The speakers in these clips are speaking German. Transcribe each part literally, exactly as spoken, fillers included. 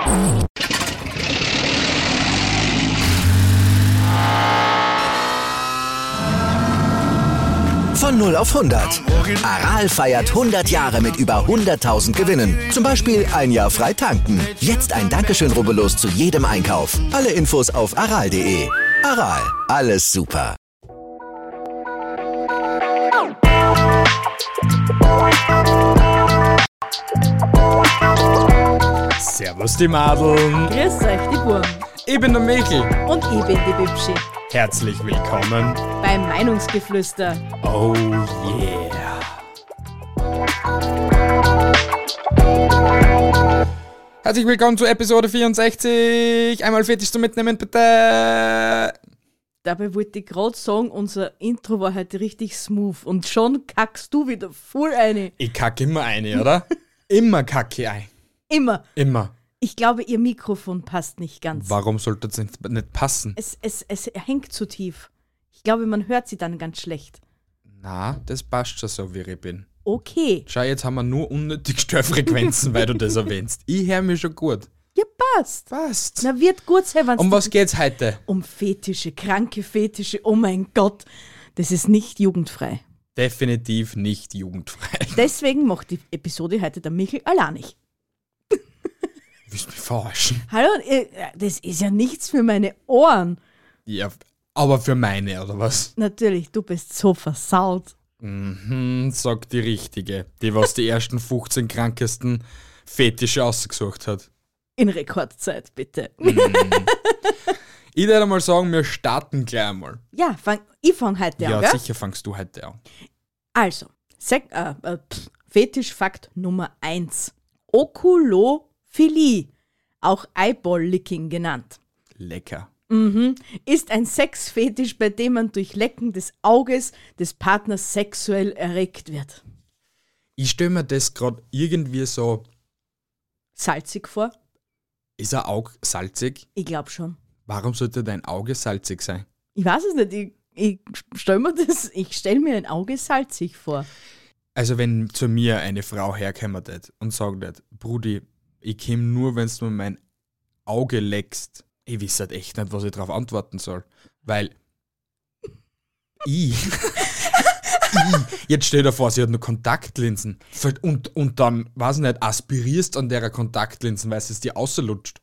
Von null auf hundert. Aral feiert hundert Jahre mit über hunderttausend Gewinnen. Zum Beispiel ein Jahr frei tanken. Jetzt ein Dankeschön, rubbellos zu jedem Einkauf. Alle Infos auf aral punkt de. Aral, alles super. Servus die Madeln. Grüß euch, die Burm. Ich bin der Michel. Und ich bin die Bibschi. Herzlich willkommen Beim Meinungsgeflüster. Oh yeah. Herzlich willkommen zu Episode vierundsechzig. Einmal Fetisch zum Mitnehmen, bitte. Dabei wollte ich gerade sagen, unser Intro war heute richtig smooth. Und schon kackst du wieder voll eine. Ich kacke immer eine, oder? Immer kacke ein. Immer. Immer. Ich glaube, ihr Mikrofon passt nicht ganz. Warum sollte es nicht, nicht passen? Es, es, es hängt zu tief. Ich glaube, man hört sie dann ganz schlecht. Na, das passt schon so, wie ich bin. Okay. Schau, jetzt haben wir nur unnötig Störfrequenzen, weil du das erwähnst. Ich höre mich schon gut. Ja, passt. Passt. Na, wird gut sein, wenn's Um was geht's heute? Um Fetische, kranke Fetische. Oh mein Gott, das ist nicht jugendfrei. Definitiv nicht jugendfrei. Deswegen macht die Episode heute der Michel alleinig. Willst du mich verarschen? Hallo, das ist ja nichts für meine Ohren. Ja, aber für meine, oder was? Natürlich, du bist so versaut. Mhm, sagt die Richtige, die was die ersten fünfzehn krankesten Fetische ausgesucht hat. In Rekordzeit, bitte. Mhm. Ich würde mal sagen, wir starten gleich einmal. Ja, fang, ich fange heute Ja, an, gell? sicher fangst du heute an. Also, Sek- äh, äh, pff, Fetischfakt Nummer eins. Okulophilie, auch Eyeball-Licking genannt. Lecker. Mhm. Ist ein Sexfetisch, bei dem man durch Lecken des Auges des Partners sexuell erregt wird. Ich stelle mir das gerade irgendwie so, Salzig vor? ist ein Auge salzig? Ich glaube schon. Warum sollte dein Auge salzig sein? Ich weiß es nicht, ich, ich stelle mir das, ich stelle mir ein Auge salzig vor. Also wenn zu mir eine Frau herkommt und sagt, Brudi, ich komme nur, wenn du mir mein Auge leckst, ich weiß halt echt nicht, was ich darauf antworten soll. Weil ich, ich jetzt stell dir vor, sie hat nur Kontaktlinsen und, und dann, weiß ich nicht, aspirierst an der Kontaktlinsen, weil es dir auslutscht.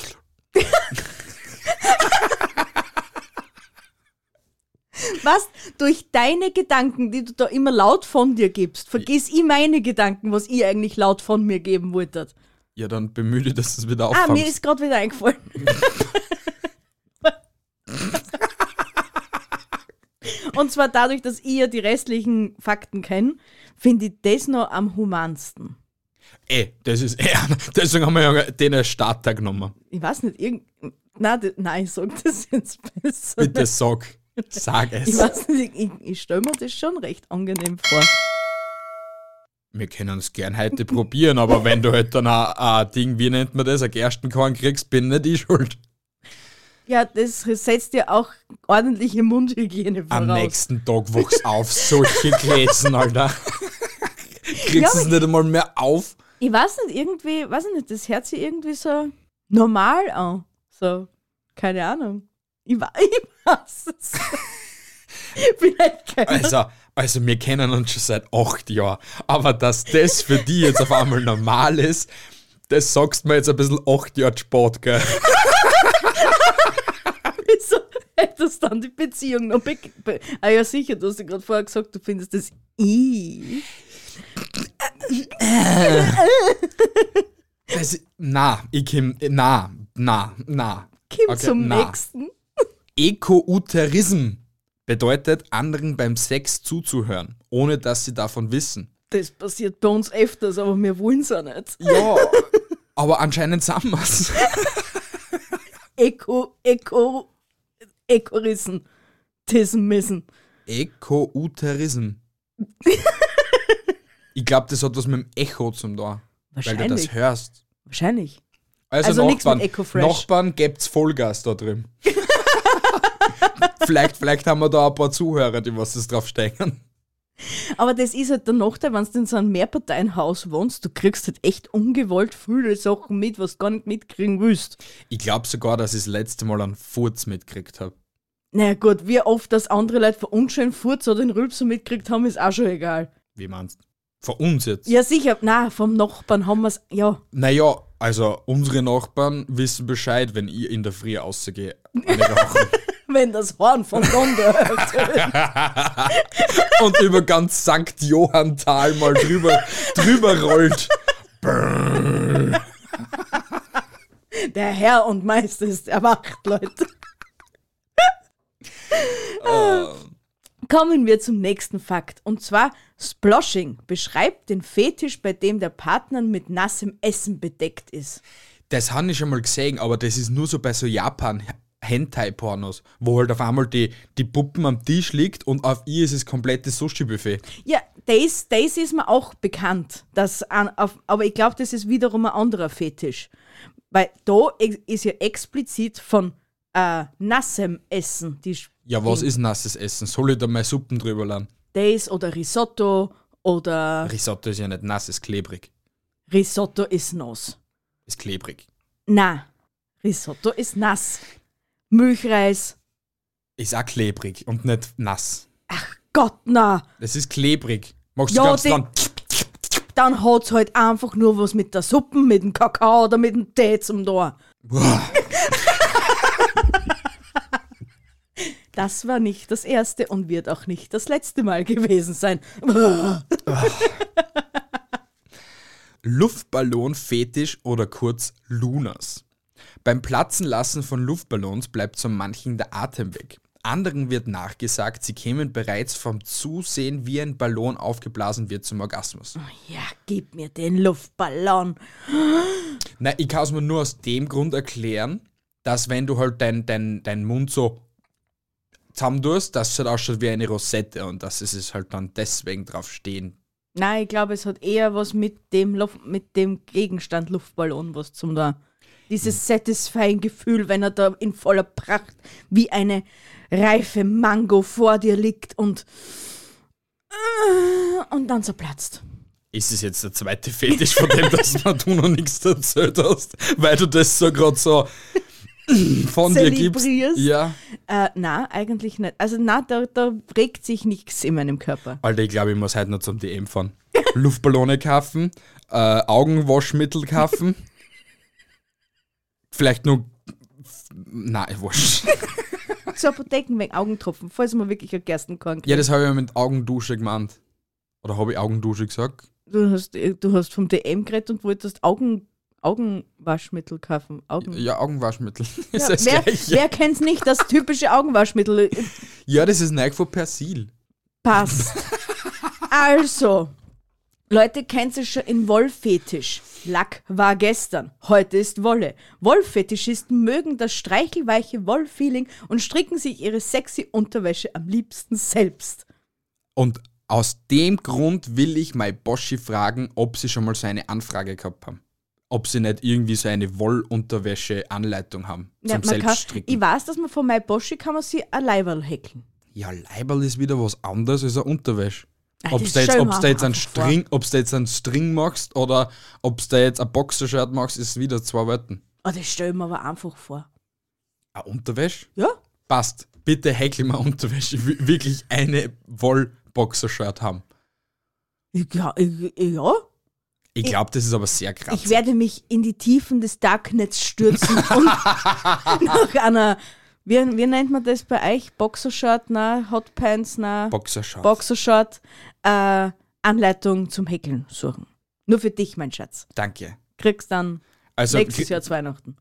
Was? Durch deine Gedanken, die du da immer laut von dir gibst, vergiss ich meine Gedanken, was ich eigentlich laut von mir geben wollte. Ja, dann bemühe dich, dass du es wieder Ah, auffangst. mir ist gerade wieder eingefallen. Und zwar dadurch, dass ich ja die restlichen Fakten kenne, finde ich das noch am humansten. Ey, das ist eher, deswegen haben wir ja den als Starter genommen. Ich weiß nicht, irgend... Nein, das, nein, ich sag das jetzt besser. Bitte sag, sag es. Ich weiß nicht, ich, ich stelle mir das schon recht angenehm vor. Wir können es gern heute probieren, aber wenn du halt dann ein, ein Ding, wie nennt man das, ein Gerstenkorn kriegst, bin nicht ich schuld. Ja, das setzt dir auch ordentliche Mundhygiene voraus. Am nächsten Tag wachst auf, solche Gläsen, Alter. Kriegst Ja, es nicht einmal mehr auf. Ich weiß nicht, irgendwie, weiß ich nicht, das hört sich irgendwie so normal an. So, keine Ahnung. Ich, wa- ich weiß es. Vielleicht keine Also, also, wir kennen uns schon seit acht Jahren. Aber dass das für die jetzt auf einmal normal ist, das sagst du mir jetzt ein bisschen acht Jahre spät, gell? Wieso hättest du dann die Beziehung noch be- be- Ah ja, sicher, du hast ja gerade vorher gesagt, du findest das I. Das, na, ich komm, na, na, na. Kim Okay, zum na. nächsten. Ekouterism bedeutet, anderen beim Sex zuzuhören, ohne dass sie davon wissen. Das passiert bei uns öfters, aber wir wollen es auch nicht. Ja, aber anscheinend sind wir's. Eko, Eko, Ekorissen. Tissen müssen. Ekouterism. Ich glaube, das hat was mit dem Echo zum tun. Weil du das Wahrscheinlich. hörst. Wahrscheinlich. Also, Also nichts Nachbarn, mit Ecofresh. Nachbarn gibt's Vollgas da drüben. vielleicht, vielleicht haben wir da ein paar Zuhörer, die was das drauf steigen. Aber das ist halt der Nachteil, wenn du in so einem Mehrparteienhaus wohnst, du kriegst halt echt ungewollt viele Sachen mit, was du gar nicht mitkriegen willst. Ich glaube sogar, dass ich das letzte Mal einen Furz mitgekriegt habe. Naja gut, wie oft das andere Leute von unschön Furz oder den Rülpser mitgekriegt haben, ist auch schon egal. Wie meinst du? Von uns jetzt? Ja sicher, nein, vom Nachbarn haben wir es, ja. Naja, also unsere Nachbarn wissen Bescheid, wenn ich in der Früh rausgehe. Eine rauchen. Wenn das Horn von Donner hört. Und über ganz Sankt Johanntal mal drüber, drüber rollt. Der Herr und Meister ist erwacht, Leute. Oh. Kommen wir zum nächsten Fakt. Und zwar, Sploshing beschreibt den Fetisch, bei dem der Partner mit nassem Essen bedeckt ist. Das habe ich schon mal gesehen, aber das ist nur so bei so Japan-Hentai-Pornos, wo halt auf einmal die, die Puppen am Tisch liegt und auf ihr ist es komplettes Sushi-Buffet. Ja, das, das ist mir auch bekannt. Dass an, auf, aber ich glaube, das ist wiederum ein anderer Fetisch. Weil da ist ja explizit von äh, nassem Essen die Ja, was ist nasses Essen? Soll ich da mal Suppen drüber laden? Das oder Risotto oder Risotto ist ja nicht nass, ist klebrig. Risotto ist nass. Ist klebrig. Na, Risotto ist nass. Milchreis, Ist auch klebrig und nicht nass. Gott na. Das ist klebrig. Magst Ja, du ganz die- dran? Dann hat's halt einfach nur was mit der Suppe, mit dem Kakao oder mit dem Tee zum da. Boah. Das war nicht das erste und wird auch nicht das letzte Mal gewesen sein. Luftballon-Fetisch oder kurz Lunas. Beim Platzenlassen von Luftballons bleibt so manchen der Atem weg. Anderen wird nachgesagt, sie kämen bereits vom Zusehen, wie ein Ballon aufgeblasen wird, zum Orgasmus. Ja, gib mir den Luftballon. Na, ich kann es mir nur aus dem Grund erklären, dass wenn du halt deinen dein, dein Mund so zusammen tust, dass es halt ausschaut wie eine Rosette und dass es halt dann deswegen drauf stehen. Nein, ich glaube, es hat eher was mit dem, Luft, mit dem Gegenstand Luftballon was zum da. Dieses satisfying Gefühl, wenn er da in voller Pracht wie eine reife Mango vor dir liegt und und dann zerplatzt. Ist es jetzt der zweite Fetisch, von dem dass du noch nichts erzählt hast, weil du das so gerade so von dir gibst? Zelebrierst? Ja. Äh, na, eigentlich nicht. Also na, da, da regt sich nichts in meinem Körper. Alter, ich glaube, ich muss heute noch zum D M fahren. Luftballone kaufen, äh, Augenwaschmittel kaufen, vielleicht noch... Nein, wurscht. So Apotheken wegen Augentropfen, falls man wirklich ein Gerstenkorn kriegt. Ja, das habe ich ja mit Augendusche gemeint. Oder habe ich Augendusche gesagt? Du hast, du hast vom D M geredet und wolltest Augen, Augenwaschmittel kaufen. Augen. Ja, Augenwaschmittel. Ja, Ist das wer Gleiche. wer kennt's nicht, das typische Augenwaschmittel Ja, das ist Nike von Persil. passt. Also, Leute, kennt ihr schon in Wollfetisch? Lack war gestern, heute ist Wolle. Wollfetischisten mögen das streichelweiche Wollfeeling und stricken sich ihre sexy Unterwäsche am liebsten selbst. Und aus dem Grund will ich mein Boschi fragen, ob sie schon mal so eine Anfrage gehabt haben. Ob sie nicht irgendwie so eine Wollunterwäsche-Anleitung haben zum Ja, man kann, Selbststricken. ich weiß, dass man von My Boschi kann man sich ein Leiberl häkeln. Ja, Leiberl ist wieder was anderes als eine Unterwäsche. Ah, Ob das du jetzt, stell ob's mir da jetzt einen einfach vor. String, ob's da jetzt einen String machst oder ob du da jetzt ein Boxershirt machst, ist wieder zwei Welten. Oh, das stell ich mir aber einfach vor. Eine Unterwäsche? Ja? Passt. Bitte häkel mal Unterwäsche. Ich will wirklich eine Wollboxershirt haben. Ja, ich, ja. Ich glaube, das ist aber sehr krass. Ich werde mich in die Tiefen des Darknets stürzen und nach einer, wie, wie nennt man das bei euch? Boxershort, na, Hotpants, na, Boxershirt. Boxershort, äh, Anleitung zum Häkeln suchen. Nur für dich, mein Schatz. Danke. Kriegst dann Also, nächstes Jahr zu Weihnachten.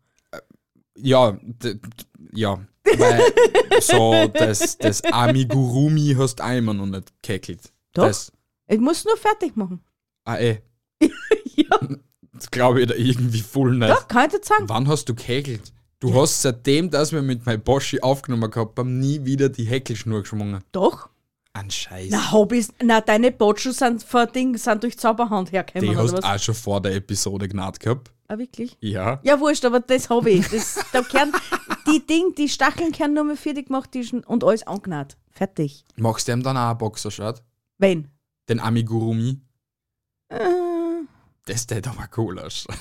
ja, d- d- ja. Weil so das, das Amigurumi hast du auch immer noch nicht gehäkelt. Doch. Das, Ich muss nur fertig machen. ah, eh. Ja, Das glaube ich da irgendwie voll nicht. doch, kann ich dir sagen. Wann hast du gehäkelt? Du hast seitdem, dass wir mit meinem Boschi aufgenommen gehabt haben, nie wieder die Häkelschnur geschwungen. Doch. Ein Scheiß. Na, Hobbys, na, deine Botschel sind vor Ding, sind durch Zauberhand hergekommen, Die oder hast was? du auch schon vor der Episode genannt gehabt. Ah, wirklich? Ja. Ja, wurscht, aber das habe ich. Das, da kehren, die Ding, die Stacheln kehren nur mehr für dich gemacht die schon- und alles angenäht. Fertig. Machst du ihm dann auch ein Boxershirt? Wen? Den Amigurumi. Äh, Das tät aber cool ausschauen.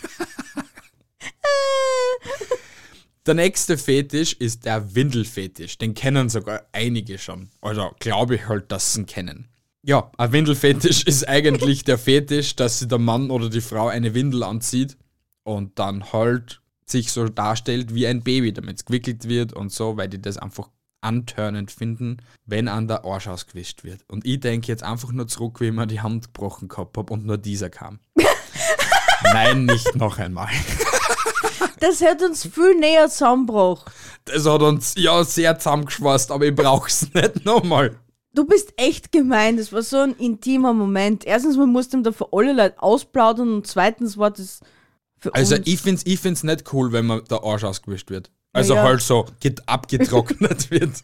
Der nächste Fetisch ist der Windelfetisch. Den kennen sogar einige schon. Also glaube ich halt, dass sie ihn kennen. Ja, ein Windelfetisch ist eigentlich der Fetisch, dass sich der Mann oder die Frau eine Windel anzieht und dann halt sich so darstellt wie ein Baby, damit es gewickelt wird und so, weil die das einfach antörnend finden, wenn an der Arsch ausgewischt wird. Und ich denke jetzt einfach nur zurück, wie ich mir die Hand gebrochen gehabt habe und nur dieser kam. Nein, nicht noch einmal. Das hat uns viel näher zusammengebracht. Das hat uns ja sehr zusammengeschweißt, aber ich brauch's nicht nochmal. Du bist echt gemein, das war so ein intimer Moment. Erstens, man musste ihm da für alle Leute ausplaudern und zweitens war das für Also uns... ich find's, ich find's nicht cool, wenn man der Arsch ausgewischt wird. Also Ja. halt so get- abgetrocknet wird.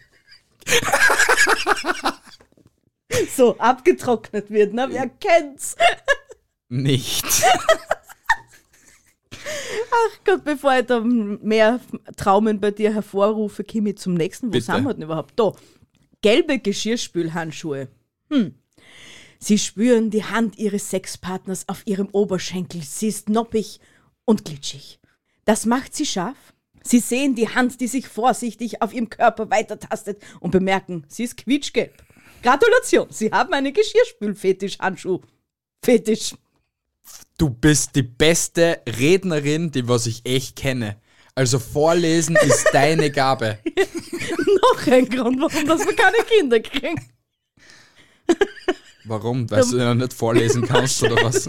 so abgetrocknet wird, ne? Wer kennt's? Nicht. Gott, bevor ich da mehr Traumen bei dir hervorrufe, komme ich zum nächsten. Wo Bitte. sind wir denn überhaupt? Da. Gelbe Geschirrspülhandschuhe. Hm. Sie spüren die Hand ihres Sexpartners auf ihrem Oberschenkel. Sie ist noppig und glitschig. Das macht sie scharf. Sie sehen die Hand, die sich vorsichtig auf ihrem Körper weitertastet und bemerken, sie ist quietschgelb. Gratulation, Sie haben einen Geschirrspülfetisch-Handschuh. Fetisch. Du bist die beste Rednerin, die was ich echt kenne. Also vorlesen ist deine Gabe. Noch ein Grund, warum dass wir keine Kinder kriegen. Warum? Weil du ja nicht vorlesen kannst oder was?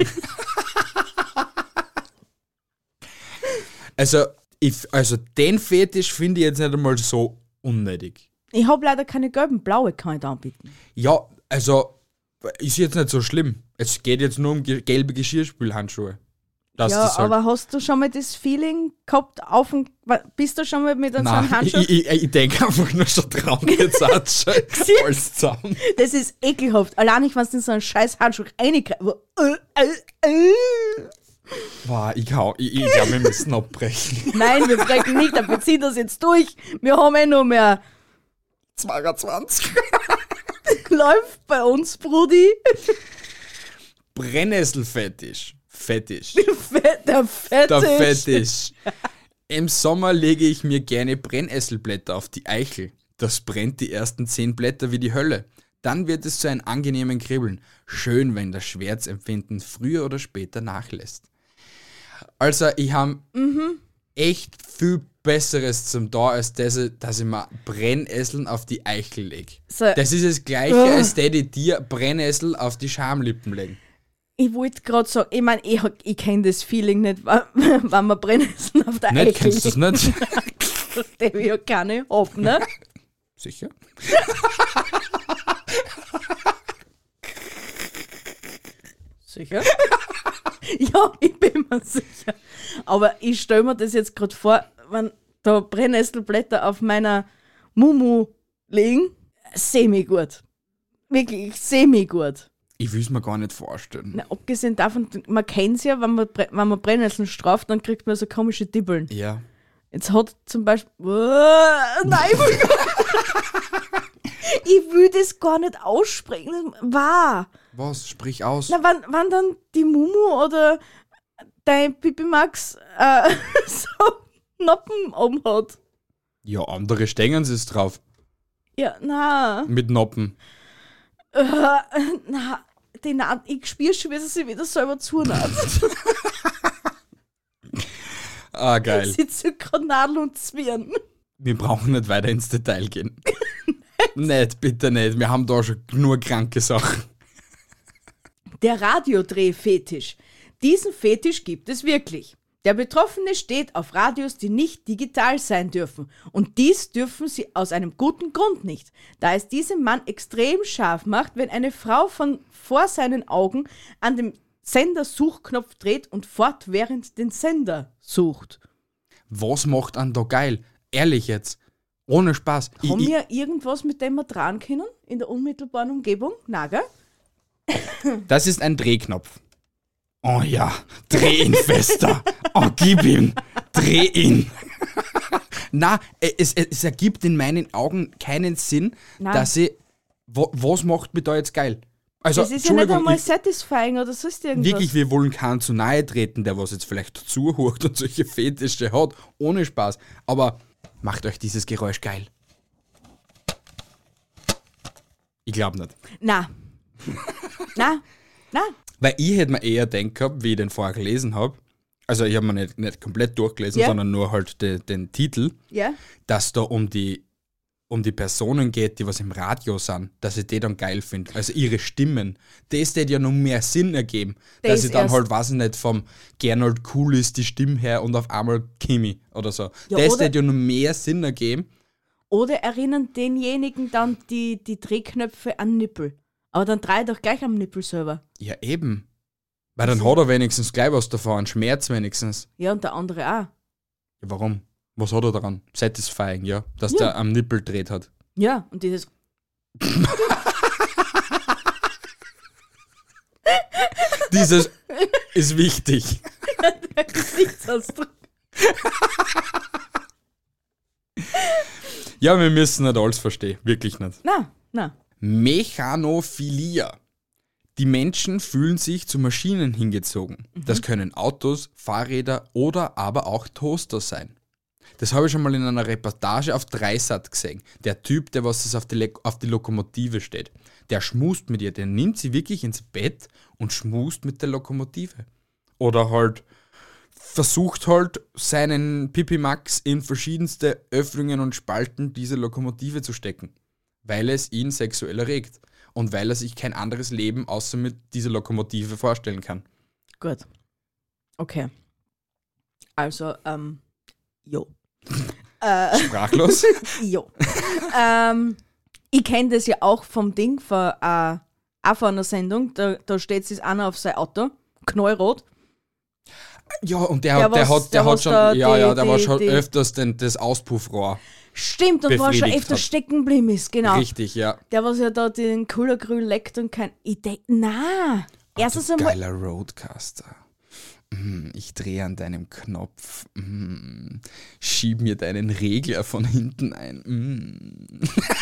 Also, ich, also den Fetisch finde ich jetzt nicht einmal so unnötig. Ich habe leider keine gelben, blaue kann ich da anbieten. Ja, also ist jetzt nicht so schlimm. Es geht jetzt nur um ge- gelbe Geschirrspülhandschuhe. Dass ja, das halt aber hast du schon mal das Feeling gehabt, auf dem, bist du schon mal mit so einem Nein, Handschuh? ich, ich, ich denke einfach nur schon dran, jetzt hat schon alles zusammen. Das ist ekelhaft. Allein ich, wenn du in so einen scheiß Handschuh reinkriegst. Äh, äh, äh. Wow, ich, hau- ich, ich glaube, wir müssen abbrechen. Nein, wir brechen nicht, wir ziehen das jetzt durch. Wir haben eh nur mehr. zweiundzwanzig. Läuft bei uns, Brudi. Brennnesselfetisch. Fetisch. Fett, der Fetisch. Der Fetisch. Im Sommer lege ich mir gerne Brennnesselblätter auf die Eichel. Das brennt die ersten zehn Blätter wie die Hölle. Dann wird es zu einem angenehmen Kribbeln. Schön, wenn das Schmerzempfinden früher oder später nachlässt. Also, ich habe Mhm. echt viel Besseres zum da, als das, dass ich mir Brennnesseln auf die Eichel lege. So. Das ist das Gleiche, Ugh. als die die dir Brennnessel auf die Schamlippen legen. Ich wollte gerade sagen, ich meine, ich, ich kenne das Feeling nicht, wenn wenn man Brennnesseln auf der Nicht, Eichel kennst du das nicht? der ich ja keine hab, ne? Sicher? Sicher? Ja, ich bin mir sicher. Aber ich stelle mir das jetzt gerade vor, wenn da Brennnesselblätter auf meiner Mumu liegen, semi-gut. Wirklich, semi-gut. Ich will es mir gar nicht vorstellen. Na, abgesehen davon, man kennt es ja, wenn man, Bre- wenn man Brennnesseln straft, dann kriegt man so komische Dibbeln. Ja. Jetzt hat zum Beispiel. Uah, nein, ich will, ich will das gar nicht aussprechen. Wahr. Was? Sprich aus. Na, wenn, wenn dann die Mumu oder dein Pipi Max äh, so Noppen oben hat. Ja, andere stängen es drauf. Ja, na. Mit Noppen. Äh, na, die Na ich spüre schon, wie sie sich wieder selber zunaht. Ah, geil. Sie zieht gerade Nadel und Zwirn. Wir brauchen nicht weiter ins Detail gehen. Nicht, bitte nicht. Wir haben da schon nur kranke Sachen. Der Radiodrehfetisch. Diesen Fetisch gibt es wirklich. Der Betroffene steht auf Radios, die nicht digital sein dürfen. Und dies dürfen sie aus einem guten Grund nicht, da es diesem Mann extrem scharf macht, wenn eine Frau von vor seinen Augen an dem Sendersuchknopf dreht und fortwährend den Sender sucht. Was macht einen da geil? Ehrlich jetzt. Ohne Spaß. Ich, Haben ich, wir irgendwas, mit dem wir dran können in der unmittelbaren Umgebung? Na, gell? das ist ein Drehknopf. Oh ja, dreh ihn fester. Oh, gib ihm. Dreh ihn. Na, es, es ergibt in meinen Augen keinen Sinn, Nein. dass ich... Wo, was macht mich da jetzt geil? Also, Das ist ja nicht Entschuldigung, einmal ich, satisfying oder sonst irgendwas. wirklich, wir wollen keinen zu nahe treten, der was jetzt vielleicht zuhört und solche Fetische hat, ohne Spaß. Aber macht euch dieses Geräusch geil. Ich glaube nicht. Na. Na. Na. Weil ich hätte mir eher gedacht gehabt, wie ich den vorher gelesen habe, also ich habe mir nicht, nicht komplett durchgelesen, Ja. sondern nur halt de, den Titel, Ja. dass da um die, um die Personen geht, die was im Radio sind, dass ich die dann geil finde. Also ihre Stimmen. Das hätte ja noch mehr Sinn ergeben. Das dass ich dann erst. halt, weiß ich nicht, vom Gernot Cool ist die Stimme her und auf einmal Kimi oder so. Ja, das oder- hätte ja noch mehr Sinn ergeben. Oder erinnern denjenigen dann die, die Drehknöpfe an Nippel. Aber dann dreh doch gleich am Nippel selber. Ja, eben. Weil dann hat er wenigstens gleich was davon, einen Schmerz wenigstens. Ja, und der andere auch. Ja, warum? Was hat er daran? Satisfying, ja. Dass Ja. der am Nippel dreht hat. Ja, und dieses. Dieses ist wichtig. Gesichtsausdruck. Ja, wir müssen nicht alles verstehen. Wirklich nicht. Na, na. Mechanophilia. Die Menschen fühlen sich zu Maschinen hingezogen. Das können Autos, Fahrräder oder aber auch Toaster sein. Das habe ich schon mal in einer Reportage auf Dreisat gesehen. Der Typ, der was das auf die, Le- auf die Lokomotive steht, der schmust mit ihr, der nimmt sie wirklich ins Bett und schmust mit der Lokomotive. Oder halt versucht halt seinen Pipimax in verschiedenste Öffnungen und Spalten dieser Lokomotive zu stecken, weil es ihn sexuell erregt und weil er sich kein anderes Leben außer mit dieser Lokomotive vorstellen kann. Gut. Okay. Also, ähm, jo. Sprachlos? Jo. ähm, ich kenne das ja auch vom Ding, von, äh, auch von einer Sendung. Da, da steht sich einer auf sein Auto, knallrot. Ja, und der, Der hat, der was- hat, der der hat was schon, da ja, die- ja, der war die- schon die- öfters den, das Auspuffrohr. Stimmt, und war schon Befriedigt öfter hat. stecken geblieben ist, genau. Richtig, ja. Der, was ja da den Kullergrün leckt und kein. Ich denk, na. Erstens Du einmal. geiler Roadcaster. Mm, Ich drehe an deinem Knopf. Mm, Schieb mir deinen Regler von hinten ein. Mm.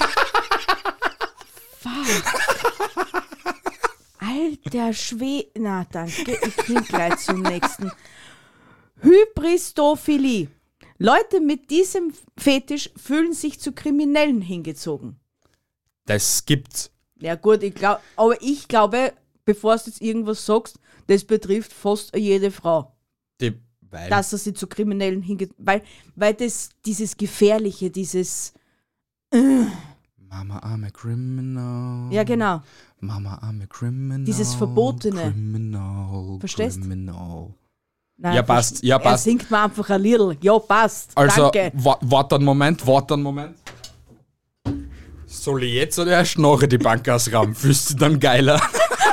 Alter Schwe. Na, danke. Ich ging gleich zum nächsten. Hybristophilie. Leute mit diesem Fetisch fühlen sich zu Kriminellen hingezogen. Das gibt's. Ja gut, ich glaub, aber ich glaube, bevor du jetzt irgendwas sagst, das betrifft fast jede Frau, Die, weil dass er sie zu Kriminellen hingeht, weil, weil das dieses Gefährliche, dieses, Mama, I'm a criminal. ja genau, Mama, I'm a criminal. Dieses Verbotene. Criminal. Verstehst? Criminal. nein, Ja, passt, ja, er passt. singt mir einfach ein Liedl, ja passt, Also, danke. wa- warte einen Moment, warte einen Moment. Soll ich jetzt oder erst nachher die Bank ausrauben? Fühlst du dich dann geiler?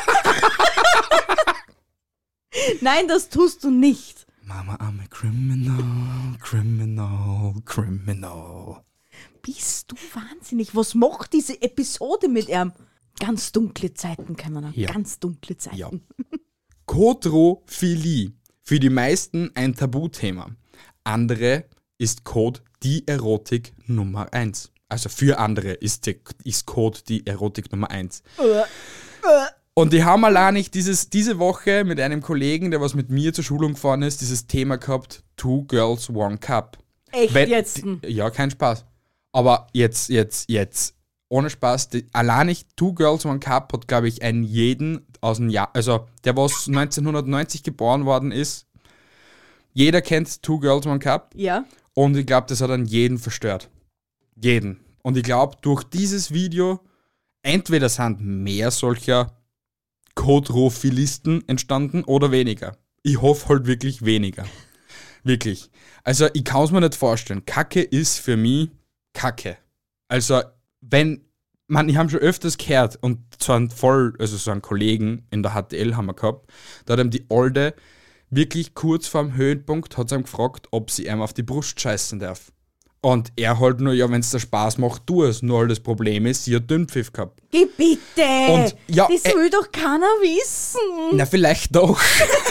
Nein, das tust du nicht. Mama, I'm a criminal, criminal, criminal. Bist du wahnsinnig? Was macht diese Episode mit ihm? Ganz dunkle Zeiten, kann man sagen. Ja. Ganz dunkle Zeiten. Ja. Kodrophilie. Für die meisten ein Tabuthema. Andere ist Code die Erotik Nummer eins. Also für andere ist, die, ist Code die Erotik Nummer eins. Und die haben allein nicht dieses, diese Woche mit einem Kollegen, der was mit mir zur Schulung gefahren ist, dieses Thema gehabt, Two Girls, One Cup. Echt Wenn- jetzt? die- Ja, kein Spaß. Aber jetzt, jetzt, jetzt, ohne Spaß, die, allein nicht Two Girls, One Cup hat, glaube ich, einen jeden aus dem Jahr, also der, was neunzehnhundertneunzig geboren worden ist, jeder kennt Two Girls, One Cup Ja. und ich glaube, das hat einen jeden verstört. Jeden. Und ich glaube, durch dieses Video, entweder sind mehr solcher Kodrophilisten entstanden oder weniger. Ich hoffe halt wirklich weniger. Wirklich. Also ich kann es mir nicht vorstellen. Kacke ist für mich Kacke. Also wenn, man, ich habe schon öfters gehört und so einen voll, also so einen Kollegen in der H T L haben wir gehabt, da hat ihm die Olde wirklich kurz vorm Höhepunkt hat sie ihm gefragt, ob sie ihm auf die Brust scheißen darf. Und er halt nur, ja, wenn es dir Spaß macht, tu es. Nur halt das Problem ist, sie hat Dünnpfiff gehabt. Geh bitte! Und, ja, das äh, will doch keiner wissen. Na, vielleicht doch.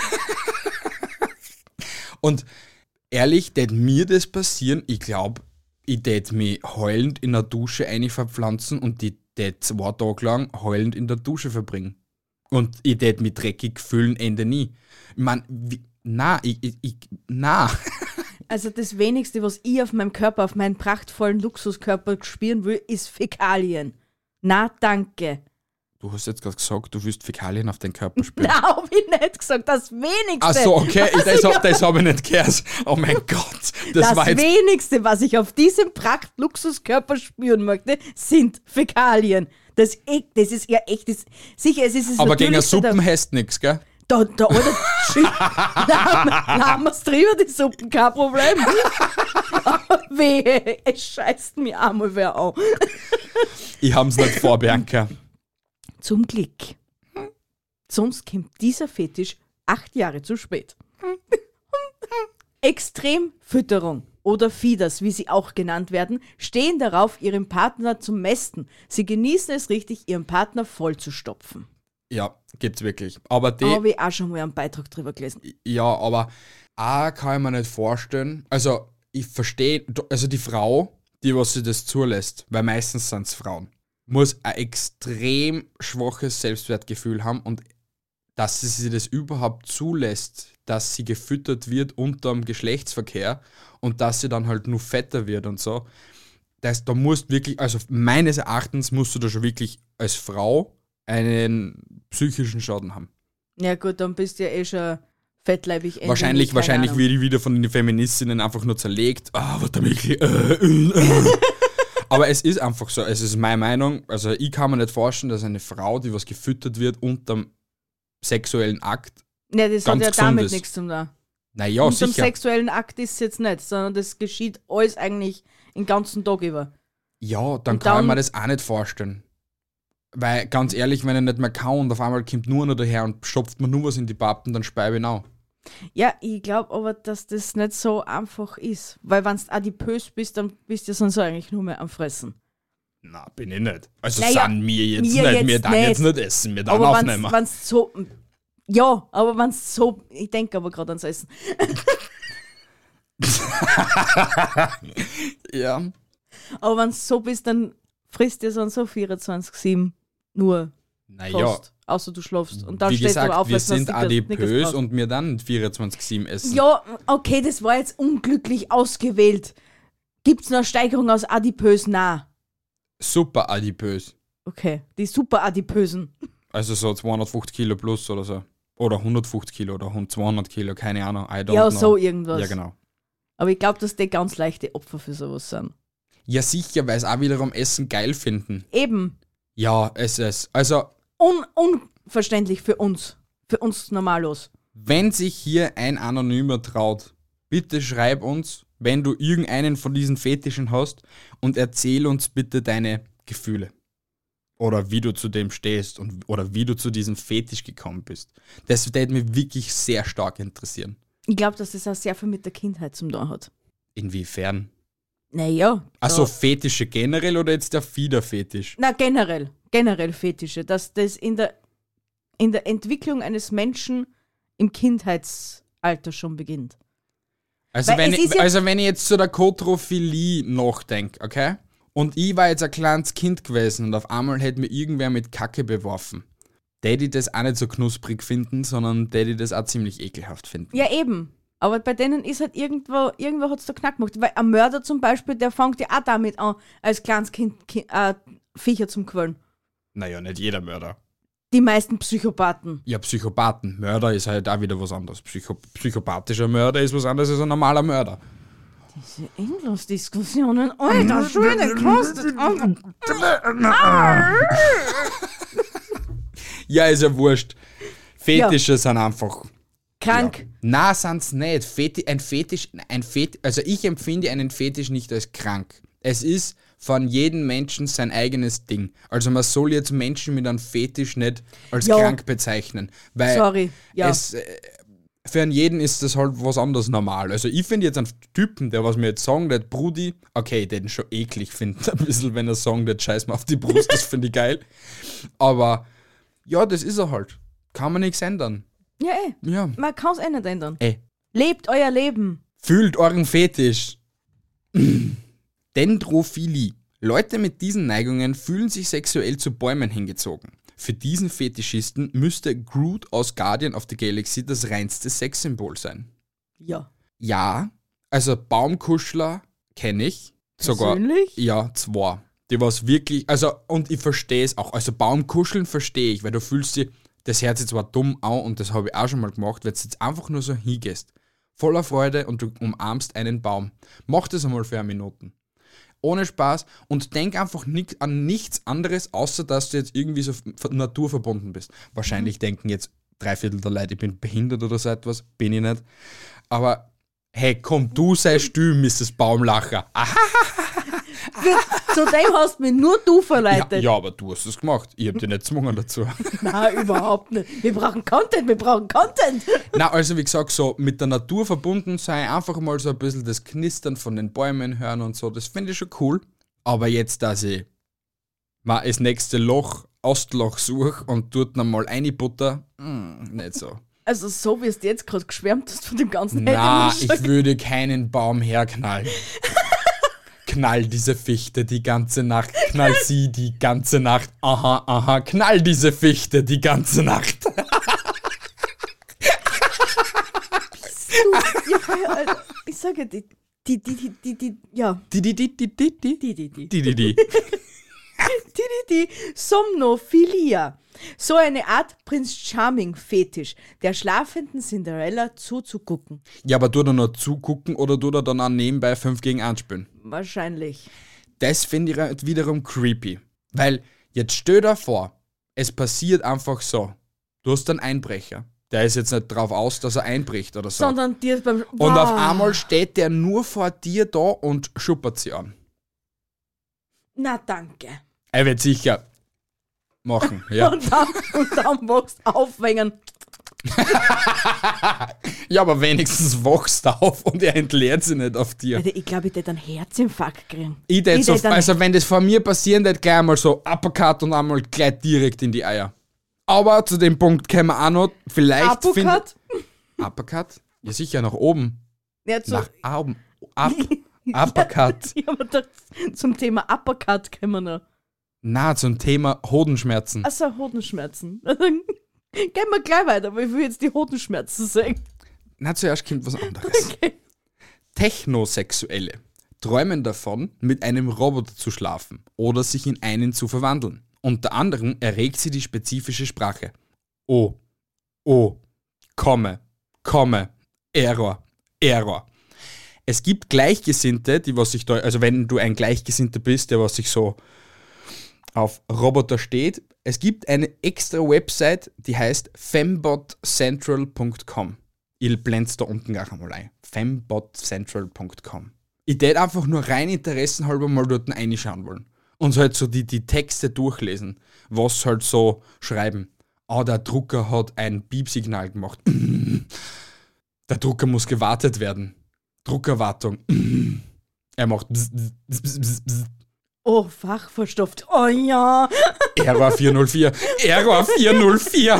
Und ehrlich, tät mir das passieren, ich glaube, ich tät mich heulend in der Dusche einig verpflanzen und die tät zwei Tage lang heulend in der Dusche verbringen. Und ich tät mich dreckig fühlen, Ende nie. Ich mein, wie, na, ich, ich, ich, na. Also das Wenigste, was ich auf meinem Körper, auf meinen prachtvollen Luxuskörper spüren will, ist Fäkalien. Na, danke. Du hast jetzt gerade gesagt, du willst Fäkalien auf deinen Körper spüren. Nein, hab ich nicht gesagt. Das Wenigste. Ach so, okay, ich, das, hab, das habe ich nicht gehört. Oh mein Gott. Das, Das, war jetzt... Wenigste, was ich auf diesem Pracht-Luxuskörper spüren möchte, sind Fäkalien. Das, eh- das ist ja echt, das, sicher, es ist es Aber gegen eine Natürlichste der- Suppen heißt nichts, gell? Da, da, Alter, shit. Lassen wir es drüber, die Suppen, kein Problem. Aber wehe, es scheißt mir einmal wer an. Ich hab's nicht vor, Bianca. Zum Glück. Sonst kommt dieser Fetisch acht Jahre zu spät. Extremfütterung oder Fieders, wie sie auch genannt werden, stehen darauf, ihren Partner zu mästen. Sie genießen es richtig, ihren Partner vollzustopfen. Ja, gibt's wirklich. Aber die... Da habe ich auch schon mal einen Beitrag drüber gelesen. Ja, aber auch kann ich mir nicht vorstellen. Also, ich verstehe, also die Frau, die was sie das zulässt, weil meistens sind es Frauen, muss ein extrem schwaches Selbstwertgefühl haben und dass sie sich das überhaupt zulässt, dass sie gefüttert wird unter dem Geschlechtsverkehr und dass sie dann halt nur fetter wird und so. Das, da musst wirklich, also meines Erachtens musst du da schon wirklich als Frau einen psychischen Schaden haben. Ja gut, dann bist du ja eh schon fettleibig. Ende Wahrscheinlich, mit, keine wahrscheinlich Ahnung. werde ich wieder von den Feministinnen einfach nur zerlegt. Ah, was der Mickey. Äh, äh, äh. Aber es ist einfach so, es ist meine Meinung. Also ich kann mir nicht vorstellen, dass eine Frau, die was gefüttert wird unterm sexuellen Akt, Ja, das hat ganz ja gesund damit ist. nichts zu tun. naja, Und zum sicher. sexuellen Akt ist es jetzt nicht, sondern das geschieht alles eigentlich den ganzen Tag über. Ja, dann Und kann dann- ich mir das auch nicht vorstellen. Weil, ganz ehrlich, wenn ich nicht mehr kann und auf einmal kommt nur einer daher und stopft mir nur was in die Pappen, dann speibe ich ihn auch. Ja, ich glaube aber, dass das nicht so einfach ist. Weil wenn du adipös bist, dann bist du sonst eigentlich nur mehr am Fressen. Na, bin ich nicht. Also Naja, sind wir jetzt wir nicht. jetzt wir dann nicht. jetzt nicht essen, wir dann Aber aufnehmen. wenn es so... Ja, aber wenn es so... Ich denke aber gerade ans Essen. Ja. Aber wenn es so bist, dann frisst du sonst so vierundzwanzig sieben nur Naja, fast. Außer du schlafst. Und dann wie stehst gesagt, du auf, wir weil du sind Snickers- Snickers adipös brauchst. und wir dann vierundzwanzig sieben essen. Ja, okay, das war jetzt unglücklich ausgewählt. Gibt's noch eine Steigerung aus adipös? Na. Super adipös. Okay, die super adipösen. Also so zweihundertfünfzig Kilo plus oder so. Oder hundertfünfzig Kilo oder zweihundert Kilo, keine Ahnung. I don't Ja, know. so irgendwas. Ja, genau. Aber ich glaube, dass die ganz leichte Opfer für sowas sind. Ja, sicher, weil es auch wiederum Essen geil finden. Eben. Ja, es ist. Also, Un unverständlich für uns. Für uns normalos. wenn sich hier ein Anonymer traut, bitte schreib uns, wenn du irgendeinen von diesen Fetischen hast und erzähl uns bitte deine Gefühle. Oder wie du zu dem stehst und, oder wie du zu diesem Fetisch gekommen bist. Das würde mich wirklich sehr stark interessieren. Ich glaube, dass das auch sehr viel mit der Kindheit zum tun hat. Inwiefern? Naja. Also Fetische generell oder jetzt der Fiederfetisch? Na, generell. Generell Fetische. Dass das in der, in der Entwicklung eines Menschen im Kindheitsalter schon beginnt. Also Weil wenn, es ist ich, ja- also wenn ich jetzt zu der Kotrophilie nachdenke, okay? Und ich war jetzt ein kleines Kind gewesen und auf einmal hätte mir irgendwer mit Kacke beworfen. Täte ich das auch nicht so knusprig finden, sondern täte ich das auch ziemlich ekelhaft finden. Ja, eben. Aber bei denen ist halt irgendwo, irgendwo hat es da Knack gemacht. Weil ein Mörder zum Beispiel, der fängt ja auch damit an, als kleines Kind ki äh, Viecher zum Quälen. Naja, nicht jeder Mörder. Die meisten Psychopathen. Ja, Psychopathen. Mörder ist halt auch wieder was anderes. Psycho psychopathischer Mörder ist was anderes als ein normaler Mörder. Diese Endlos-Diskussionen, alter Schwede, kostet Ja, ist ja wurscht. Fetische sind einfach... krank. Ja. Na, sind's nicht. Feti ein Fetisch, ein Fet also ich empfinde einen Fetisch nicht als krank. Es ist von jedem Menschen sein eigenes Ding. Also man soll jetzt Menschen mit einem Fetisch nicht als Ja. krank bezeichnen. Weil Sorry, ja. es, äh, für einen jeden ist das halt was anderes normal. Also ich finde jetzt einen Typen, der was mir jetzt sagen, der Brudi, okay, den schon eklig finden, ein bisschen, wenn er sagen, der scheiß mir auf die Brust, das finde ich geil. Aber ja, das ist er halt. Kann man nichts ändern. Ja, eh. Ja. Man kann es eh nicht ändern. Ey. Lebt euer Leben. Fühlt euren Fetisch. Dendrophilie. Leute mit diesen Neigungen fühlen sich sexuell zu Bäumen hingezogen. Für diesen Fetischisten müsste Groot aus Guardian of the Galaxy das reinste Sexsymbol sein. Ja. Ja, also Baumkuschler kenne ich. Sogar, Persönlich? ja, zwei. Die was wirklich, also, und ich verstehe es auch. Also Baumkuscheln verstehe ich, weil du fühlst dich, das hört sich zwar dumm an und das habe ich auch schon mal gemacht, weil du jetzt einfach nur so hingehst. Voller Freude und du umarmst einen Baum. Mach das einmal für eine Minute. Ohne Spaß und denk einfach nicht an nichts anderes, außer dass du jetzt irgendwie so naturverbunden bist. Wahrscheinlich mhm. denken jetzt drei Viertel der Leute, ich bin behindert oder so etwas. Bin ich nicht. Aber hey, komm, du sei still, Misses Baumlacher. Zu dem hast mich nur du verleitet. Ja, ja, aber du hast es gemacht. Ich hab dich nicht gezwungen dazu. Nein, überhaupt nicht. Wir brauchen Content, wir brauchen Content. Na, also wie gesagt, so mit der Natur verbunden sein, einfach mal so ein bisschen das Knistern von den Bäumen hören und so, das finde ich schon cool. Aber jetzt, dass ich mal das nächste Loch, Ostloch suche und dort nochmal eine Butter, mm, nicht so. Also so wie es jetzt gerade geschwärmt hast von dem ganzen Na, ich würde keinen Baum herknallen. Knall diese Fichte die ganze Nacht, knall sie die ganze Nacht, aha, aha, knall diese Fichte die ganze Nacht. Du, ja, Alter, ich sage die, die, die, die, die, die, ja. Die, die, die, die, die, die, Die, die, die. die, die, die. Die, die, die Somnophilia. So eine Art Prinz Charming-Fetisch, der schlafenden Cinderella zuzugucken. Ja, aber tu da noch zugucken oder tu da dann auch nebenbei fünf gegen eins spielen? Wahrscheinlich. Das finde ich halt wiederum creepy. Weil, jetzt stell dir vor, es passiert einfach so. Du hast einen Einbrecher. Der ist jetzt nicht drauf aus, dass er einbricht oder so. Sondern dir beim... Und wow. auf einmal steht der nur vor dir da und schuppert sie an. Na, danke. Er wird sicher machen, ja. Und dann, und dann wachst aufwängen. Ja, aber wenigstens wachst du auf und er entleert sich nicht auf dir. Alter, ich glaube, ich hätte einen Herzinfarkt kriegen. Ich tät Ich so, tät einen- also wenn das vor mir passieren wird, gleich einmal so Uppercut und einmal gleich direkt in die Eier. Aber zu dem Punkt kommen wir auch noch, vielleicht Uppercut? findet... Uppercut? Ja, sicher, nach oben. Ja, zu, Nach oben. Up. Uppercut. ja, aber da, zum Thema Uppercut können wir noch. Na, zum Thema Hodenschmerzen. Achso, Hodenschmerzen. Gehen wir gleich weiter, aber ich will jetzt die Hodenschmerzen sagen. Na, zuerst kommt was anderes. Okay. Technosexuelle träumen davon, mit einem Roboter zu schlafen oder sich in einen zu verwandeln. Unter anderem erregt sie die spezifische Sprache. Oh, oh, komme, komme, Error, Error. Es gibt Gleichgesinnte, die was sich da, also wenn du ein Gleichgesinnter bist, der was sich so auf Roboter steht, es gibt eine extra Website, die heißt fembot central punkt com. Ich blende es da unten gleich einmal ein. fembot central punkt com. Ich tät einfach nur rein interessenhalber mal dort reinschauen wollen. Und halt so die, die Texte durchlesen, was halt so schreiben. Ah, der Drucker hat ein Piepsignal gemacht. Der Drucker muss gewartet werden. Druckerwartung. Er macht bzz, bzz, bzz, bzz, bzz. Oh, fachverstopft. Oh ja. Error vier null vier. Error vier null vier.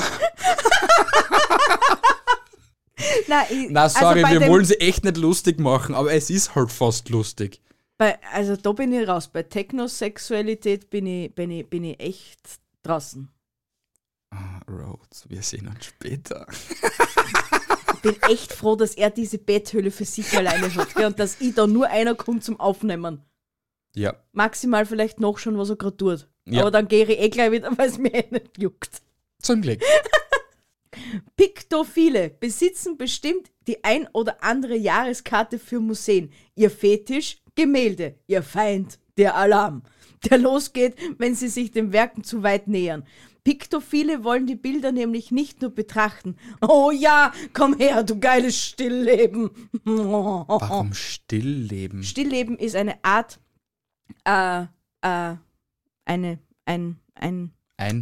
Nein, ich, Na, sorry, also bei wir dem, wollen sie echt nicht lustig machen, aber es ist halt fast lustig. Bei, also da bin ich raus. Bei Technosexualität bin ich, bin ich, bin ich echt draußen. Ah, Rhodes, wir sehen uns später. Ich bin echt froh, dass er diese Betthöhle für sich alleine hat. Gell, und dass ich da nur einer kommt zum Aufnehmen. Ja. Maximal vielleicht noch schon, was er gerade tut. Ja. Aber dann gehe ich eh gleich wieder, weil es mir eh nicht juckt. Zum Glück. Piktophile besitzen bestimmt die ein oder andere Jahreskarte für Museen. Ihr Fetisch, Gemälde. Ihr Feind, der Alarm, der losgeht, wenn sie sich den Werken zu weit nähern. Piktophile wollen die Bilder nämlich nicht nur betrachten. Oh ja, komm her, du geiles Stillleben. Warum Stillleben? Stillleben ist eine Art, äh, äh, eine, ein, ein, Ein.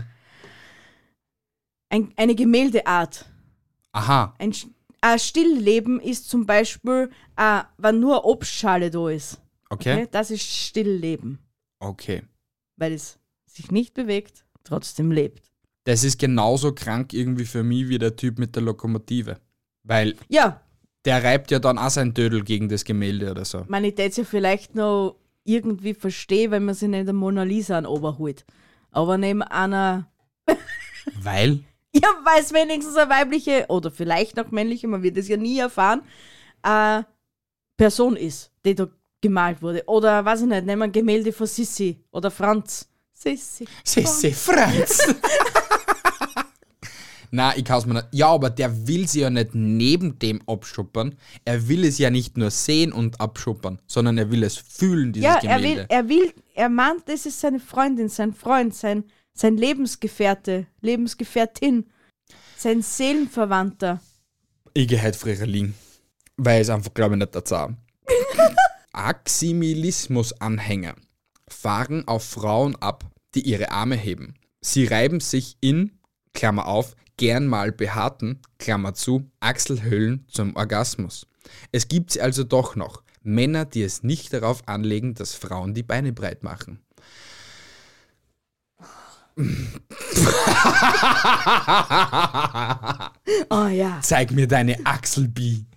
ein, eine Gemäldeart. Aha. Ein Sch- äh, Stillleben ist zum Beispiel, äh, wenn nur eine Obstschale da ist. Okay. Das ist Stillleben, Okay. weil es sich nicht bewegt, trotzdem lebt. Das ist genauso krank irgendwie für mich wie der Typ mit der Lokomotive. Weil Ja, der reibt ja dann auch sein Dödel gegen das Gemälde oder so. man ich es ja vielleicht noch irgendwie verstehe, wenn man sich nicht der Mona Lisa an Oberholt. Aber neben einer Weil? Ja, weil es wenigstens eine weibliche oder vielleicht noch männliche, man wird es ja nie erfahren, äh, Person ist, die da gemalt wurde. Oder, weiß ich nicht, nehmen wir ein Gemälde von Sissi oder Franz. Sissi. Sissi Franz. Na, ich kann's mir nicht. Ja, aber der will sie ja nicht neben dem abschuppern. Er will es ja nicht nur sehen und abschuppern, sondern er will es fühlen, dieses Ja, er Gemälde. will, er will, er meint, das ist seine Freundin, sein Freund, sein, sein Lebensgefährte, Lebensgefährtin, sein Seelenverwandter. Ich gehe heute früher liegen, weil es einfach, glaube ich, nicht dazu haben. Aximilismus-Anhänger fahren auf Frauen ab, die ihre Arme heben. Sie reiben sich in, Klammer auf, gern mal behaarten, Klammer zu, Achselhöhlen zum Orgasmus. Es gibt sie also doch noch. Männer, die es nicht darauf anlegen, dass Frauen die Beine breit machen. Oh ja. Zeig mir deine Achselbi.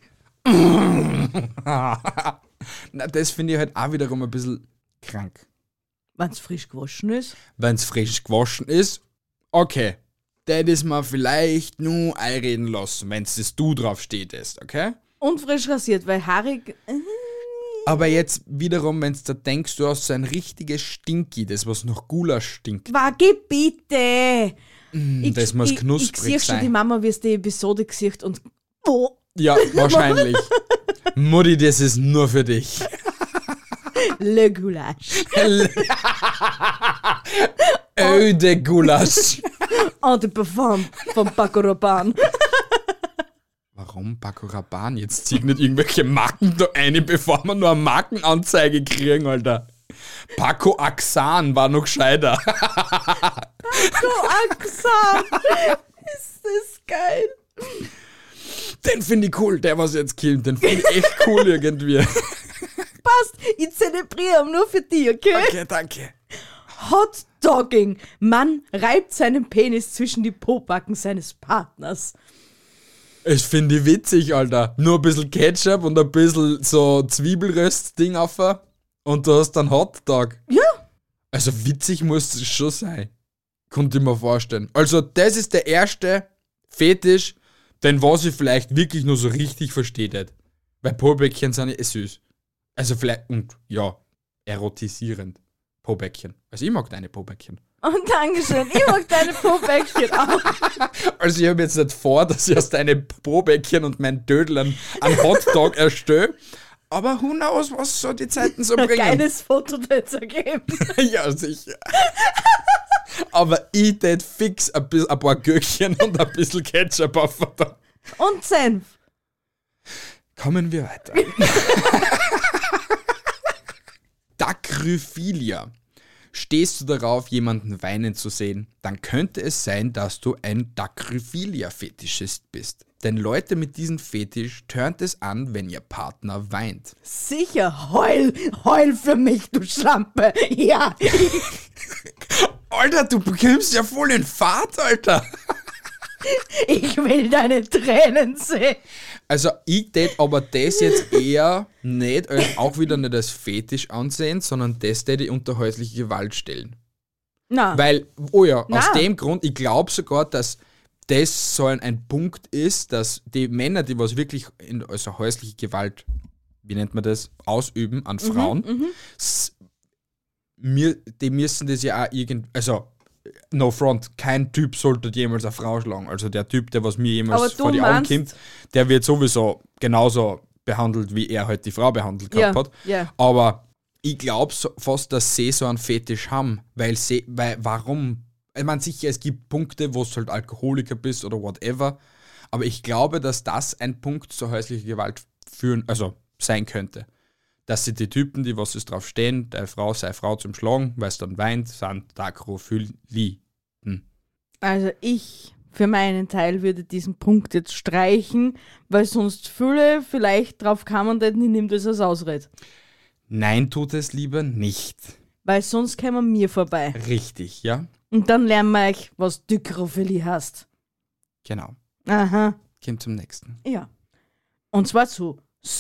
Na, das finde ich halt auch wiederum ein bisschen krank. Wenn es frisch gewaschen ist. Wenn es frisch gewaschen ist, okay. Das ist mir vielleicht nur einreden lassen, wenn es das Du drauf steht ist, okay? Und frisch rasiert, weil haarig... Aber jetzt wiederum, wenn du da denkst, du hast so ein richtiges Stinky, das was nach Gulasch stinkt. Wage bitte! Mm, Ich, das muss ich, knusprig ich sehe schon sein. die Mama, wie es die Episode gesieht und... Oh, Ja, wahrscheinlich. Mutti, das ist nur für dich. le Goulash. Eau de Gulasch. Oh, der Parfum von Paco Rabanne. Warum Paco Rabanne? Jetzt zieh nicht irgendwelche Marken da ein, bevor wir nur eine Markenanzeige kriegen, Alter. Paco Axan war noch gescheiter. Paco Axan. Ist das geil. Den finde ich cool, der was jetzt killt. Den finde ich echt cool irgendwie. Passt, ich zelebriere nur für dich, okay? Okay, danke. Hot Dogging. Mann reibt seinen Penis zwischen die Pobacken seines Partners. Ich finde ich witzig, Alter. Nur ein bisschen Ketchup und ein bisschen so Zwiebelröst-Ding auf und du hast dann Hotdog. Ja. Also witzig muss es schon sein. Konnte ich mir vorstellen. Also das ist der erste Fetisch, den was ich vielleicht wirklich nur so richtig versteht hätte. Weil Pobäckchen sind ja eh süß. Also vielleicht, und ja, erotisierend. Pobäckchen. Also ich mag deine Pobäckchen. Und Dankeschön, ich mag deine Pobäckchen auch. Also ich habe jetzt nicht vor, dass ich aus deinen Pobäckchen und meinen Dödeln einen Hotdog erstelle. Aber who knows, was so die Zeiten so Ein bringen. geiles Foto jetzt ergeben. Ja, sicher. Aber ich tät fix ein, bisschen, ein paar Gürkchen und ein bisschen Ketchup auf da. Und Senf. Kommen wir weiter. Dacryphilia. Stehst du darauf, jemanden weinen zu sehen, dann könnte es sein, dass du ein Dacryphilia-Fetischist bist. Denn Leute mit diesem Fetisch turnt es an, wenn ihr Partner weint. Sicher, heul, heul für mich, du Schlampe. Ja. Alter, du bekommst ja voll den Fahrt, Alter. Ich will deine Tränen sehen. Also ich tät aber das jetzt eher nicht als, auch wieder nicht als Fetisch ansehen, sondern das tät ich unter häusliche Gewalt stellen. Na, Weil, oh ja, Na. aus dem Grund, ich glaube sogar, dass das so ein, ein Punkt ist, dass die Männer, die was wirklich in also häusliche Gewalt, wie nennt man das, ausüben an Frauen, s- mir, die müssen das ja auch irgendwie, also no front, kein Typ sollte jemals eine Frau schlagen. Also der Typ, der was mir jemals Aber du vor die Augen meinst- kommt, der wird sowieso genauso behandelt, wie er halt die Frau behandelt gehabt Ja, hat. ja. Aber ich glaube so, fast, dass sie so einen Fetisch haben, weil sie, weil, warum? Ich meine, sicher, es gibt Punkte, wo du halt Alkoholiker bist oder whatever, aber ich glaube, dass das ein Punkt zur häuslichen Gewalt führen, also sein könnte. Dass sie die Typen, die was es drauf stehen, deine Frau sei Frau zum Schlagen, weil es dann weint, sind Dacrophilie. Also ich für meinen Teil würde diesen Punkt jetzt streichen, weil sonst viele vielleicht drauf kamen, denn ich nehme das als Ausrede. Nein, tut es lieber nicht. Weil sonst kämen mir vorbei. Richtig, ja? Und dann lernen wir euch, was Dykrophilie heißt. Genau. Aha, Kommt zum nächsten. ja. Und zwar zu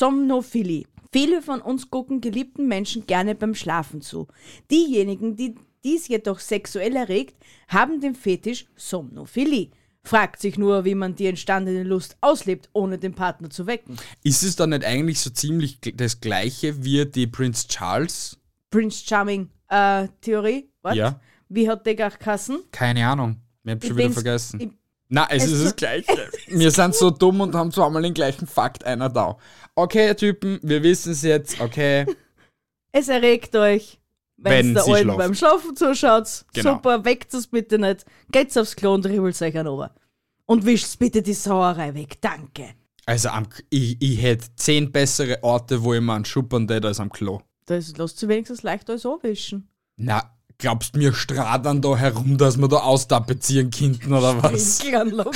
Somnophilie. Viele von uns gucken geliebten Menschen gerne beim Schlafen zu. Diejenigen, die dies jedoch sexuell erregt, haben den Fetisch Somnophilie. Fragt sich nur, wie man die entstandene Lust auslebt, ohne den Partner zu wecken. Ist es dann nicht eigentlich so ziemlich gl- das Gleiche wie die Prince Charles? Prince Charming äh, Theorie? What? Ja. Wie hat der gekassen? Keine Ahnung. Ich hab schon Ich wieder bin's- vergessen. ich- Na, es, es ist das so- Gleiche. Wir sind so dumm und haben zweimal den gleichen Fakt, einer da. Okay, Typen, wir wissen es jetzt, okay. Es erregt euch, Wenn wenn der sie Alten schlafen. beim Schlafen zuschaut. Genau. Super, weckt es bitte nicht. Geht's aufs Klo und ribbelt's euch an ober. Und wischt bitte die Sauerei weg. Danke. Also am, K- ich, ich hätte zehn bessere Orte, wo ich mir einen Schuppern tät als am Klo. Das lässt sich wenigstens leicht alles anwischen. Na, glaubst mir stradern da herum, dass wir da austapezieren könnten oder was? Pinkelanlage.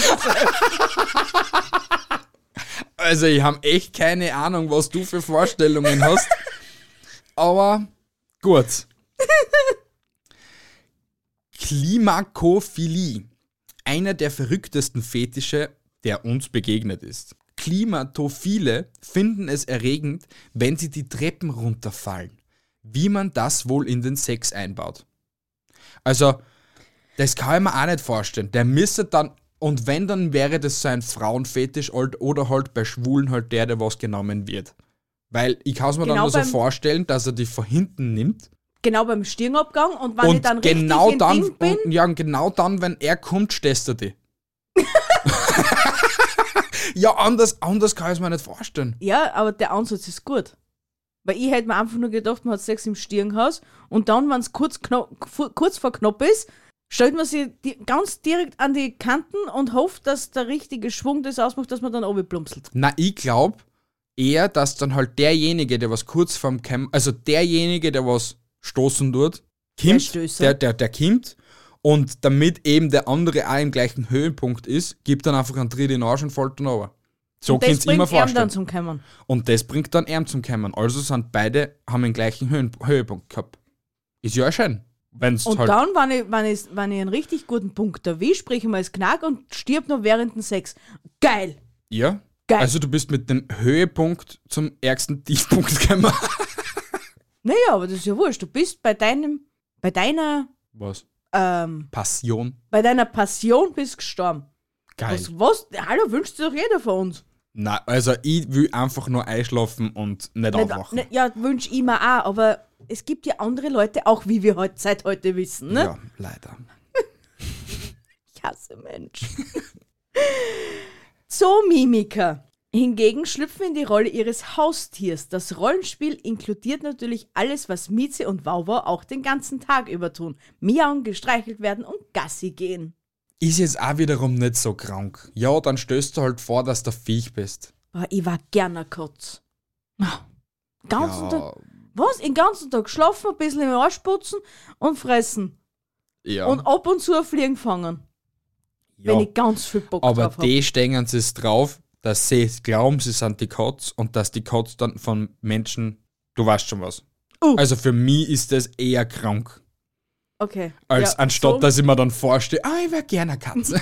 Also ich habe echt keine Ahnung, was du für Vorstellungen hast. Aber gut. Klimakophilie. Einer der verrücktesten Fetische, der uns begegnet ist. Klimatophile finden es erregend, wenn sie die Treppen runterfallen. Wie man das wohl in den Sex einbaut. Also, das kann ich mir auch nicht vorstellen. Der müsste dann, und wenn, dann wäre das so ein Frauenfetisch halt- oder halt bei Schwulen halt der, der was genommen wird. Weil ich kann es mir Genau dann nur so beim- vorstellen, dass er die von hinten nimmt Genau beim Stirnabgang und wenn ich und dann genau richtig dann, in Ding bin, und, ja, und genau dann, wenn er kommt, stehst du die. Ja, anders, anders kann ich es mir nicht vorstellen. ja, aber der Ansatz ist gut. Weil ich hätte mir einfach nur gedacht, man hat Sex im Stirnhaus und dann, wenn es kurz, kno- fu- kurz vor Knopf ist, stellt man sich die, ganz direkt an die Kanten und hofft, dass der richtige Schwung das ausmacht, dass man dann oben plumpselt. Na, ich glaube eher, dass dann halt derjenige, der was kurz vorm Cam, also derjenige, der was stoßen tut, Der kommt, Stößer. der, der, der kommt und damit eben der andere auch im gleichen Höhepunkt ist, gibt dann einfach einen Tritt in den Arsch und fällt dann runter. So Und das kannst du immer bringt ihm vorstellen. dann zum Kommen. Und das bringt dann ihm zum Kommen. Also sind beide, haben den gleichen Höhen, Höhepunkt gehabt. Ist ja schön. Wenn's Und halt, dann, wenn ich, wenn, ich, wenn ich einen richtig guten Punkt erwische, sprich ich mal das Knack und stirb noch während dem Sex. Geil! ja. Geil. Also du bist mit dem Höhepunkt zum ärgsten Tiefpunkt gekommen. Naja, aber das ist ja wurscht. Du bist bei deinem, bei deiner, Was? ähm, Passion. bei deiner Passion bist gestorben. Geil. Was, was? Hallo, wünscht sich doch jeder von uns. Nein, also ich will einfach nur einschlafen und nicht, Nicht, aufwachen. nicht, ja, wünsch ich mir auch, aber es gibt ja andere Leute, auch wie wir heute, seit heute wissen, ne? Ja, leider. Ich hasse Menschen. Zoomimiker hingegen schlüpfen in die Rolle ihres Haustiers. Das Rollenspiel inkludiert natürlich alles, was Mieze und Wauwau auch den ganzen Tag über tun. Miauen, gestreichelt werden und Gassi gehen. Ist jetzt auch wiederum nicht so krank. Ja, dann stößt du halt vor, dass du Viech bist. Boah, ich war gerne Kotz. Ganzen Ja. Tag, was? Den ganzen Tag schlafen, ein bisschen im Arsch putzen und fressen. Ja. Und ab und zu ein Fliegen fangen. ja. Wenn ich ganz viel Bock Aber drauf habe. die stehen sie es drauf, dass sie glauben, sie sind die Kotz und dass die Kotz dann von Menschen, du weißt schon was. Uh. Also für mich ist das eher krank, Okay. als ja, anstatt, so. dass ich mir dann vorstehe, ah, ich wäre gerne eine Katze.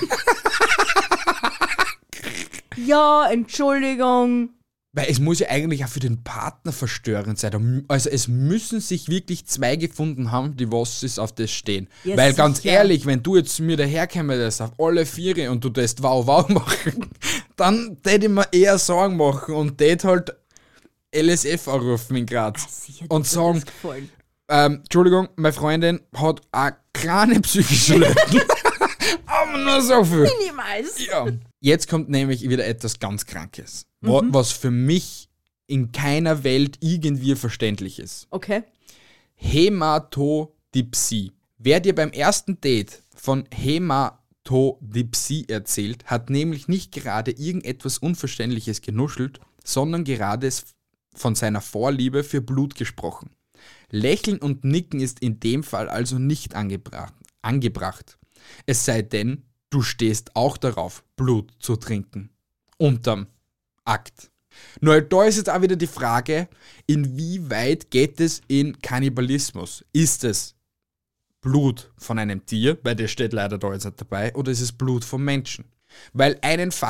Ja, Entschuldigung. Weil es muss ja eigentlich auch für den Partner verstörend sein. Da mü- Also es müssen sich wirklich zwei gefunden haben, die was ist auf das stehen. Ja, Weil ganz sicher. ehrlich, wenn du jetzt zu mir daherkommst auf alle Viere und du das wow wow machen, dann tät ich mir eher Sorgen machen und tät halt L S F anrufen in Graz. Sicher, Und dir sagen, das gefallen. ähm, Entschuldigung, meine Freundin hat eine kleine psychische Löten. Aber nur so viel. Niemals. Ja. Jetzt kommt nämlich wieder etwas ganz Krankes, wa- was für mich in keiner Welt irgendwie verständlich ist. Okay. Hämatodipsie. Wer dir beim ersten Date von Hämatodipsie erzählt, hat nämlich nicht gerade irgendetwas Unverständliches genuschelt, sondern gerade es von seiner Vorliebe für Blut gesprochen. Lächeln und Nicken ist in dem Fall also nicht angebracht. angebracht. Es sei denn, du stehst auch darauf, Blut zu trinken. Unterm Akt. Nur da ist jetzt auch wieder die Frage, inwieweit geht es in Kannibalismus? Ist es Blut von einem Tier, weil das steht leider da jetzt nicht dabei, oder ist es Blut vom Menschen? Weil einen Fakt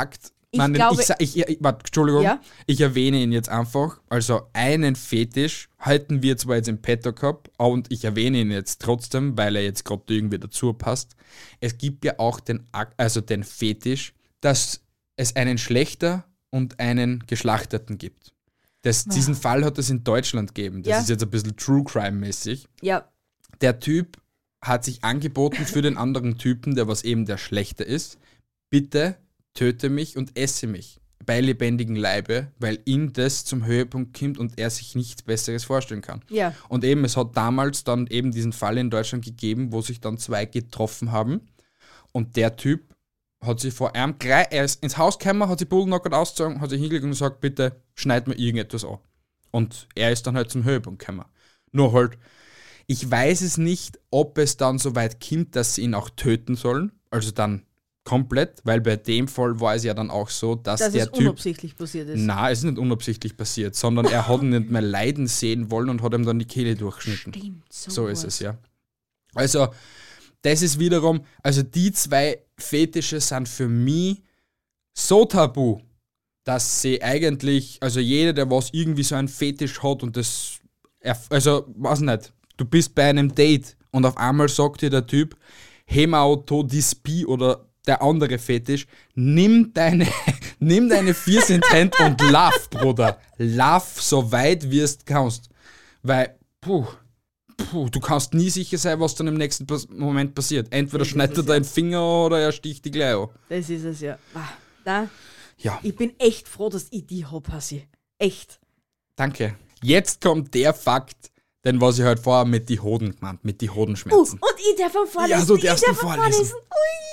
Ich Nein, glaube- ich, sa- ich, ich, warte, Entschuldigung, Ja? ich erwähne ihn jetzt einfach. Also einen Fetisch halten wir zwar jetzt im Petto gehabt, und ich erwähne ihn jetzt trotzdem, weil er jetzt gerade irgendwie dazu passt. Es gibt ja auch den, Ak- also den Fetisch, dass es einen Schlechter und einen Geschlachteten gibt. Das, diesen Fall hat es in Deutschland gegeben. Das Ja. ist jetzt ein bisschen True Crime-mäßig. Ja, Der Typ hat sich angeboten für den anderen Typen, der was eben der Schlechter ist. Bitte töte mich und esse mich bei lebendigem Leibe, weil ihm das zum Höhepunkt kommt und er sich nichts Besseres vorstellen kann. ja. Und eben, es hat damals dann eben diesen Fall in Deutschland gegeben, wo sich dann zwei getroffen haben und der Typ hat sich vor einem gleich, er ist ins Haus gekommen, hat sich Bullknockert ausgezogen, hat sich hingelegt und gesagt, bitte schneid mir irgendetwas an. Und er ist dann halt zum Höhepunkt gekommen. Nur halt, ich weiß es nicht, ob es dann so weit kommt, dass sie ihn auch töten sollen, also dann komplett, weil bei dem Fall war es ja dann auch so, dass, Dass der es Typ... unabsichtlich passiert ist. Na, es ist nicht unabsichtlich passiert, sondern er hat ihn nicht mehr leiden sehen wollen und hat ihm dann die Kehle durchgeschnitten. Stimmt, so, So ist was. es, ja. Also, das ist wiederum, also die zwei Fetische sind für mich so tabu, dass sie eigentlich, also jeder, der was irgendwie so einen Fetisch hat und das, erf- also, weiß nicht, du bist bei einem Date und auf einmal sagt dir der Typ, Hemauto, Dispi oder der andere Fetisch, nimm deine, nimm deine Viersinthand und lauf, Bruder. Lauf so weit, wie es kannst. Weil, puh, puh, du kannst nie sicher sein, was dann im nächsten Pas- Moment passiert. Entweder Das ist schneidet er es, ja. deinen Finger oder er sticht die gleich an. Das ist es ja. Ah, da, Ja, ich bin echt froh, dass ich die hab, Hassi. Echt. danke. Jetzt kommt der Fakt, den was ich halt vorher mit die Hoden gemeint, mit die Uh, Hodenschmerzen. und ich darf am vorlesen. Ja, du ich darfst darf du am vorlesen. Ui.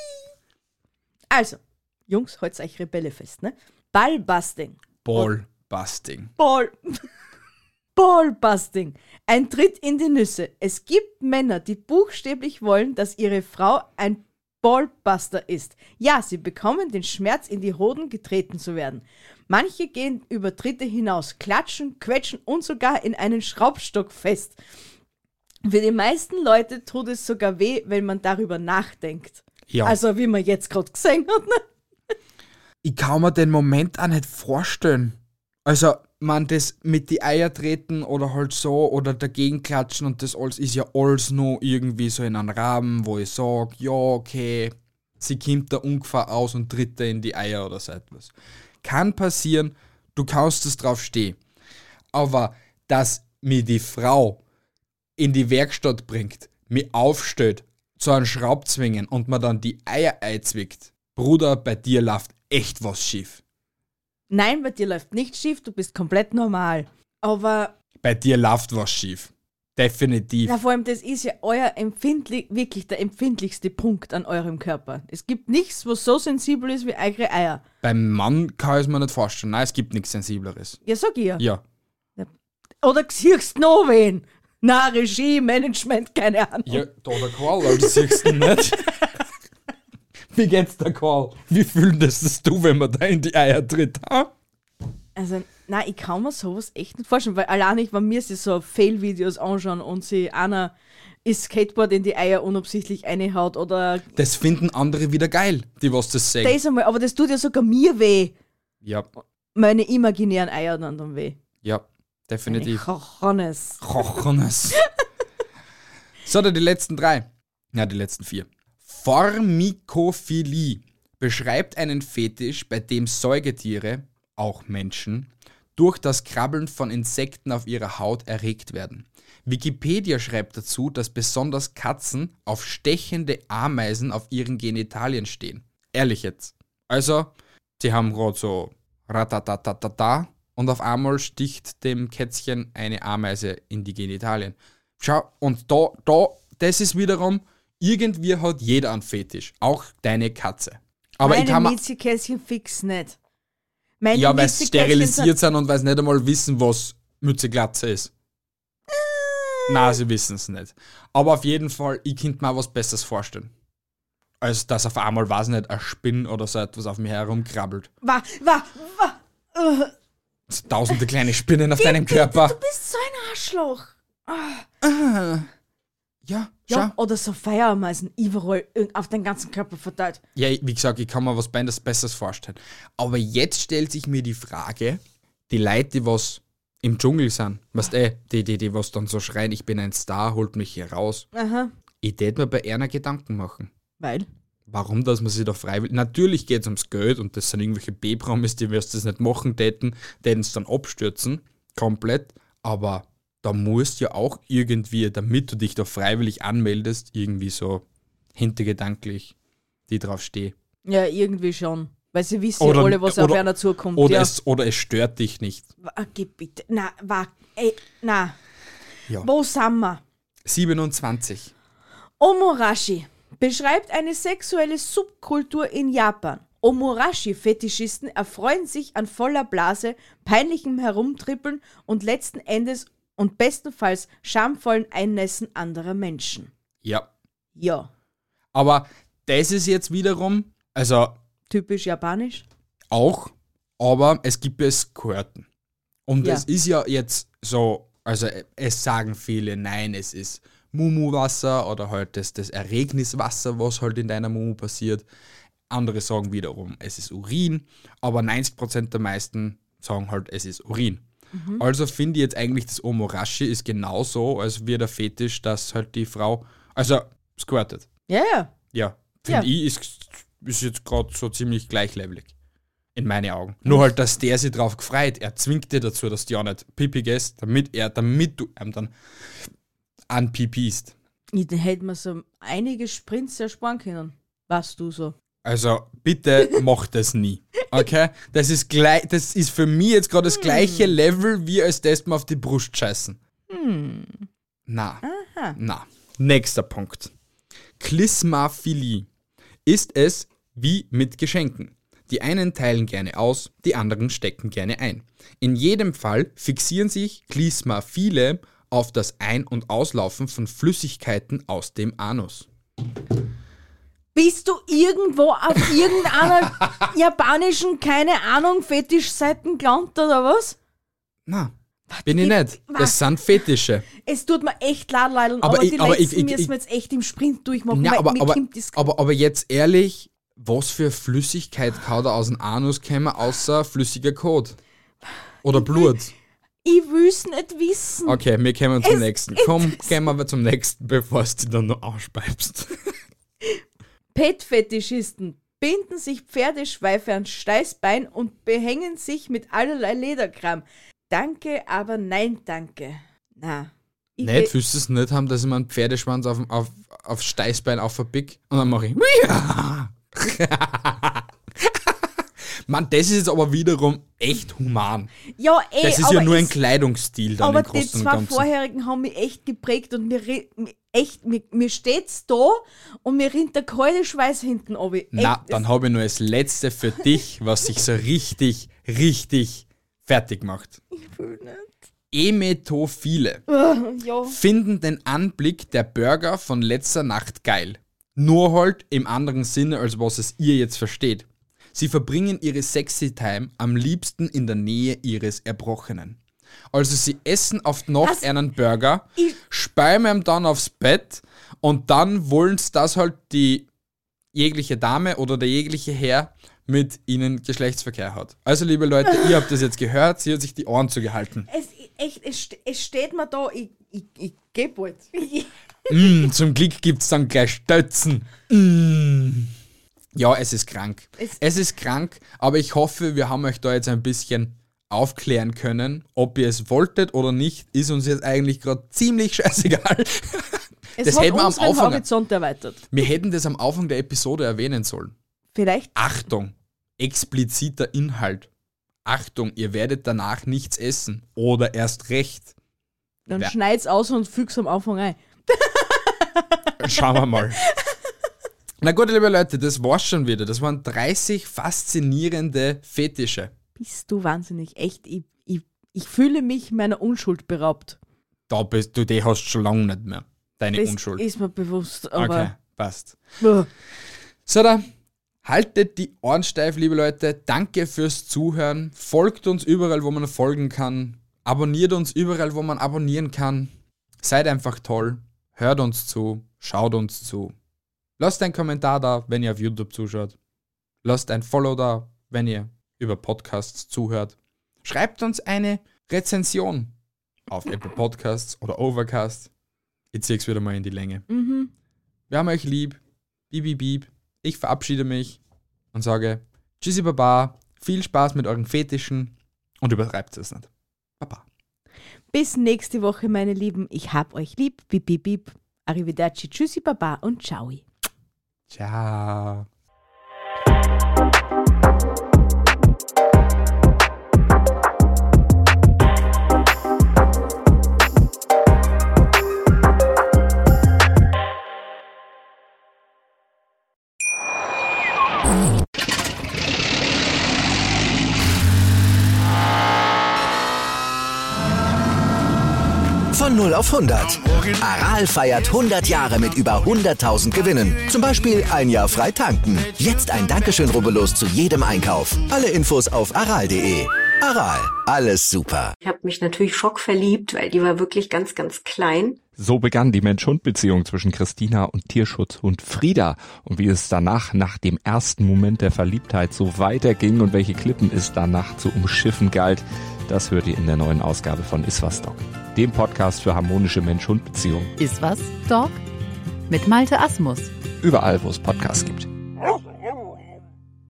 Also, Jungs, halt's euch Rebelle fest, ne? Ballbusting. Ballbusting. Ball. Ballbusting. Ein Tritt in die Nüsse. Es gibt Männer, die buchstäblich wollen, dass ihre Frau ein Ballbuster ist. Ja, sie bekommen den Schmerz, in die Hoden getreten zu werden. Manche gehen über Tritte hinaus, klatschen, quetschen und sogar in einen Schraubstock fest. Für die meisten Leute tut es sogar weh, wenn man darüber nachdenkt. Ja. Also, wie man jetzt gerade gesehen hat, ne? Ich kann mir den Moment auch nicht vorstellen. Also, man, das mit die Eier treten oder halt so oder dagegen klatschen und das alles ist ja alles nur irgendwie so in einem Rahmen, wo ich sage, ja, okay, sie kommt da ungefähr aus und tritt da in die Eier oder so etwas. Kann passieren, du kannst es drauf stehen. Aber, dass mir die Frau in die Werkstatt bringt, mich aufstellt, zu einem Schraubzwingen und man dann die Eier einzwickt, Bruder, bei dir läuft echt was schief. Nein, bei dir läuft nichts schief, du bist komplett normal. Aber Bei dir läuft was schief. Definitiv. na, vor allem, das ist ja euer empfindlich, wirklich der empfindlichste Punkt an eurem Körper. Es gibt nichts, was so sensibel ist wie eure Eier. Beim Mann kann ich es mir nicht vorstellen. Nein, es gibt nichts Sensibleres. Ja, sag ich ja. Ja. Oder siehst du noch wen? Na, Regie, Management, keine Ahnung. Ja, da der Karl, weil du siehst ihn nicht. Wie geht's der Karl? Wie fühlt das das du, wenn man da in die Eier tritt? Ha? Also, nein, ich kann mir sowas echt nicht vorstellen, weil allein ich, wenn mir sie so Fail-Videos anschauen und sie einer ist Skateboard in die Eier unabsichtlich reinhaut oder Das finden andere wieder geil, die was das sehen. das einmal, aber das tut ja sogar mir weh. Ja, Meine imaginären Eier dann dann weh. ja, definitiv. Hannes. Kochones. So, dann die letzten drei. Ja, die letzten vier. Formikophilie beschreibt einen Fetisch, bei dem Säugetiere, auch Menschen, durch das Krabbeln von Insekten auf ihrer Haut erregt werden. Wikipedia schreibt dazu, dass besonders Katzen auf stechende Ameisen auf ihren Genitalien stehen. Ehrlich jetzt. Also, sie haben gerade so ratatatatata und auf einmal sticht dem Kätzchen eine Ameise in die Genitalien. Schau, und da, da, das ist wiederum, irgendwie hat jeder einen Fetisch. Auch deine Katze. Aber Meine ich kann mir, Mietzikäschen fix nicht. Meine ja, weil sie Mietzikäschen sterilisiert sind und weil sie nicht einmal wissen, was Mützeglatze ist. Na, sie wissen es nicht. Aber auf jeden Fall, ich könnte mir was Besseres vorstellen. Als dass auf einmal, weiß nicht, ein Spinn oder so etwas auf mir herumkrabbelt. Wa, wa, wa. Uh, So tausende kleine Spinnen auf deinem Körper. du bist so ein Arschloch. Ja, schau. Ja, oder so Feuerameisen überall irg- auf den ganzen Körper verteilt. Ja, wie gesagt, ich kann mir was Beides Besseres vorstellen. Aber jetzt stellt sich mir die Frage, die Leute, die was im Dschungel sind, weißt du, die, die, die was dann so schreien, ich bin ein Star, holt mich hier raus. Aha. Ich tät mir bei einer Gedanken machen. Weil? Warum, dass man sich da freiwillig... Natürlich geht es ums Geld und das sind irgendwelche B-Promis, die wirst das nicht machen täten, täten es dann abstürzen, komplett. Aber da musst ja auch irgendwie, damit du dich da freiwillig anmeldest, irgendwie so hintergedanklich die drauf stehen. Ja, irgendwie schon. Weil sie wissen Oder- ja alle, was auf oder- einer zukommt. Oder, ja. es, oder es stört dich nicht. Wa- Geh bitte. Na, wa, ey, na. Ja. Wo sind wir? siebenundzwanzig. Omorashi beschreibt eine sexuelle Subkultur in Japan. Omorashi-Fetischisten erfreuen sich an voller Blase, peinlichem Herumtrippeln und letzten Endes und bestenfalls schamvollen Einnässen anderer Menschen. Ja. Ja, Aber das ist jetzt wiederum, also typisch japanisch. auch, aber es gibt ja Eskorten. Und Ja. es ist ja jetzt so, also es sagen viele, nein, es ist Mumu-Wasser oder halt das, das Erregniswasser, was halt in deiner Mumu passiert. Andere sagen wiederum, es ist Urin, aber neunzig Prozent der meisten sagen halt, es ist Urin. Also finde ich jetzt eigentlich, das Omorashi ist genauso, als wie der Fetisch, dass halt die Frau, also squirtet. Ja, ja. Ja, finde Ja. ich, ist, ist jetzt gerade so ziemlich gleichlevelig. In meine Augen. Nur halt, dass der sich drauf gefreut. Er zwingt dir dazu, dass du ja nicht Pipi gehst, damit er, damit du ihm dann anpipist. Ich hätte mir so einige Sprints ersparen können. Weißt du so. Also bitte mach das nie. Okay? Das ist gleich, das ist für mich jetzt gerade das gleiche Level, wie als das mal auf die Brust scheißen. Na. Na. Nächster Punkt. Klismaphilie. Ist es wie mit Geschenken. Die einen teilen gerne aus, die anderen stecken gerne ein. In jedem Fall fixieren sich Klismaphile auf das Ein- und Auslaufen von Flüssigkeiten aus dem Anus. Bist du irgendwo auf irgendeiner japanischen, keine Ahnung, Fetischseiten gelandet oder was? Na, bin ich nicht. was? Das sind Fetische. Es tut mir echt leid, Leidl, Aber aber, ich- die aber letzten ich- ich- müssen ich- wir jetzt echt im Sprint durchmachen, Ja, weil aber, mir aber, kommt das... aber, aber jetzt ehrlich, was für Flüssigkeit kann da aus dem Anus kommen, außer flüssiger Kot? Oder Blut? Ich will's nicht wissen. Okay, wir kommen zum Es nächsten. Komm, gehen wir zum nächsten, bevor du dich dann noch ausspeibst. Pet-Fetischisten binden sich Pferdeschweife ans Steißbein und behängen sich mit allerlei Lederkram. Danke, aber nein, danke. Na. Ich Nicht, will- willst du es nicht haben, dass ich mir einen Pferdeschwanz auf, auf, auf Steißbein aufverpick und dann mache ich. Mann, das ist jetzt aber wiederum echt human. Ja, eh, Das ist aber ja nur ein es- Kleidungsstil dann Aber im die Großen und zwei Ganzen. vorherigen haben mich echt geprägt und mir, re- mir echt, mir, mir steht's da und mir rinnt der kalte Schweiß hinten ab. Echt, Na, es- dann habe ich nur das Letzte für dich, was sich so richtig, richtig fertig macht. Ich will nicht. Emetophile Ja. finden den Anblick der Burger von letzter Nacht geil. Nur halt im anderen Sinne, als was es ihr jetzt versteht. Sie verbringen ihre Sexy Time am liebsten in der Nähe ihres Erbrochenen. Also sie essen auf die Nacht Was? einen Burger, Ich- speimen ihm dann aufs Bett und dann wollen sie, dass halt die jegliche Dame oder der jegliche Herr mit ihnen Geschlechtsverkehr hat. Also liebe Leute, ihr habt das jetzt gehört, sie hat sich die Ohren zugehalten. Es, echt, es, st- es steht mir da, ich, ich, ich geh bald. Mm, zum Glück gibt's dann gleich Stötzen. Mm. Ja, es ist krank. Es- Es ist krank, aber ich hoffe, wir haben euch da jetzt ein bisschen aufklären können. Ob ihr es wolltet oder nicht, ist uns jetzt eigentlich gerade ziemlich scheißegal. Es Das hat hätten wir am unseren Anfang- Horizont erweitert. Wir hätten das am Anfang der Episode erwähnen sollen. Vielleicht. Achtung, expliziter Inhalt. Achtung, ihr werdet danach nichts essen. Oder erst recht. Dann Ja. schneid's aus und füg's am Anfang ein. Schauen wir mal. Na gut, liebe Leute, das war's schon wieder. Das waren dreißig faszinierende Fetische. Bist du wahnsinnig. Echt, ich, ich, ich fühle mich meiner Unschuld beraubt. Da bist du, die hast schon lange nicht mehr. Deine Das Unschuld. ist mir bewusst, Okay, aber... passt. Buh. So, da haltet die Ohren steif, liebe Leute. Danke fürs Zuhören. Folgt uns überall, wo man folgen kann. Abonniert uns überall, wo man abonnieren kann. Seid einfach toll. hört uns zu, schaut uns zu. Lasst einen Kommentar da, wenn ihr auf YouTube zuschaut. Lasst ein Follow da, wenn ihr über Podcasts zuhört. Schreibt uns eine Rezension auf Apple Podcasts oder Overcast. Ich zieh's wieder mal in die Länge. Mhm. Wir haben euch lieb. Bieb, bieb, bieb. Ich verabschiede mich und sage Tschüssi Baba, viel Spaß mit euren Fetischen und übertreibt es nicht. Baba. Bis nächste Woche, meine Lieben. Ich hab euch lieb. Bip, bip, bip. Arrivederci, tschüssi Baba und ciao. Ciao. Von null auf hundert. Aral feiert hundert Jahre mit über hunderttausend Gewinnen. Zum Beispiel ein Jahr frei tanken. Jetzt ein Dankeschön, rubbellos zu jedem Einkauf. Alle Infos auf aral punkt de. Aral, alles super. Ich habe mich natürlich schockverliebt, weil die war wirklich ganz, ganz klein. So begann die Mensch-Hund-Beziehung zwischen Christina und Tierschutzhund Frieda. Und wie es danach, nach dem ersten Moment der Verliebtheit, so weiterging und welche Klippen es danach zu umschiffen galt, das hört ihr in der neuen Ausgabe von Iswas Dog, dem Podcast für harmonische Mensch-Hund-Beziehungen. Iswas Dog? Mit Malte Asmus. Überall, wo es Podcasts gibt.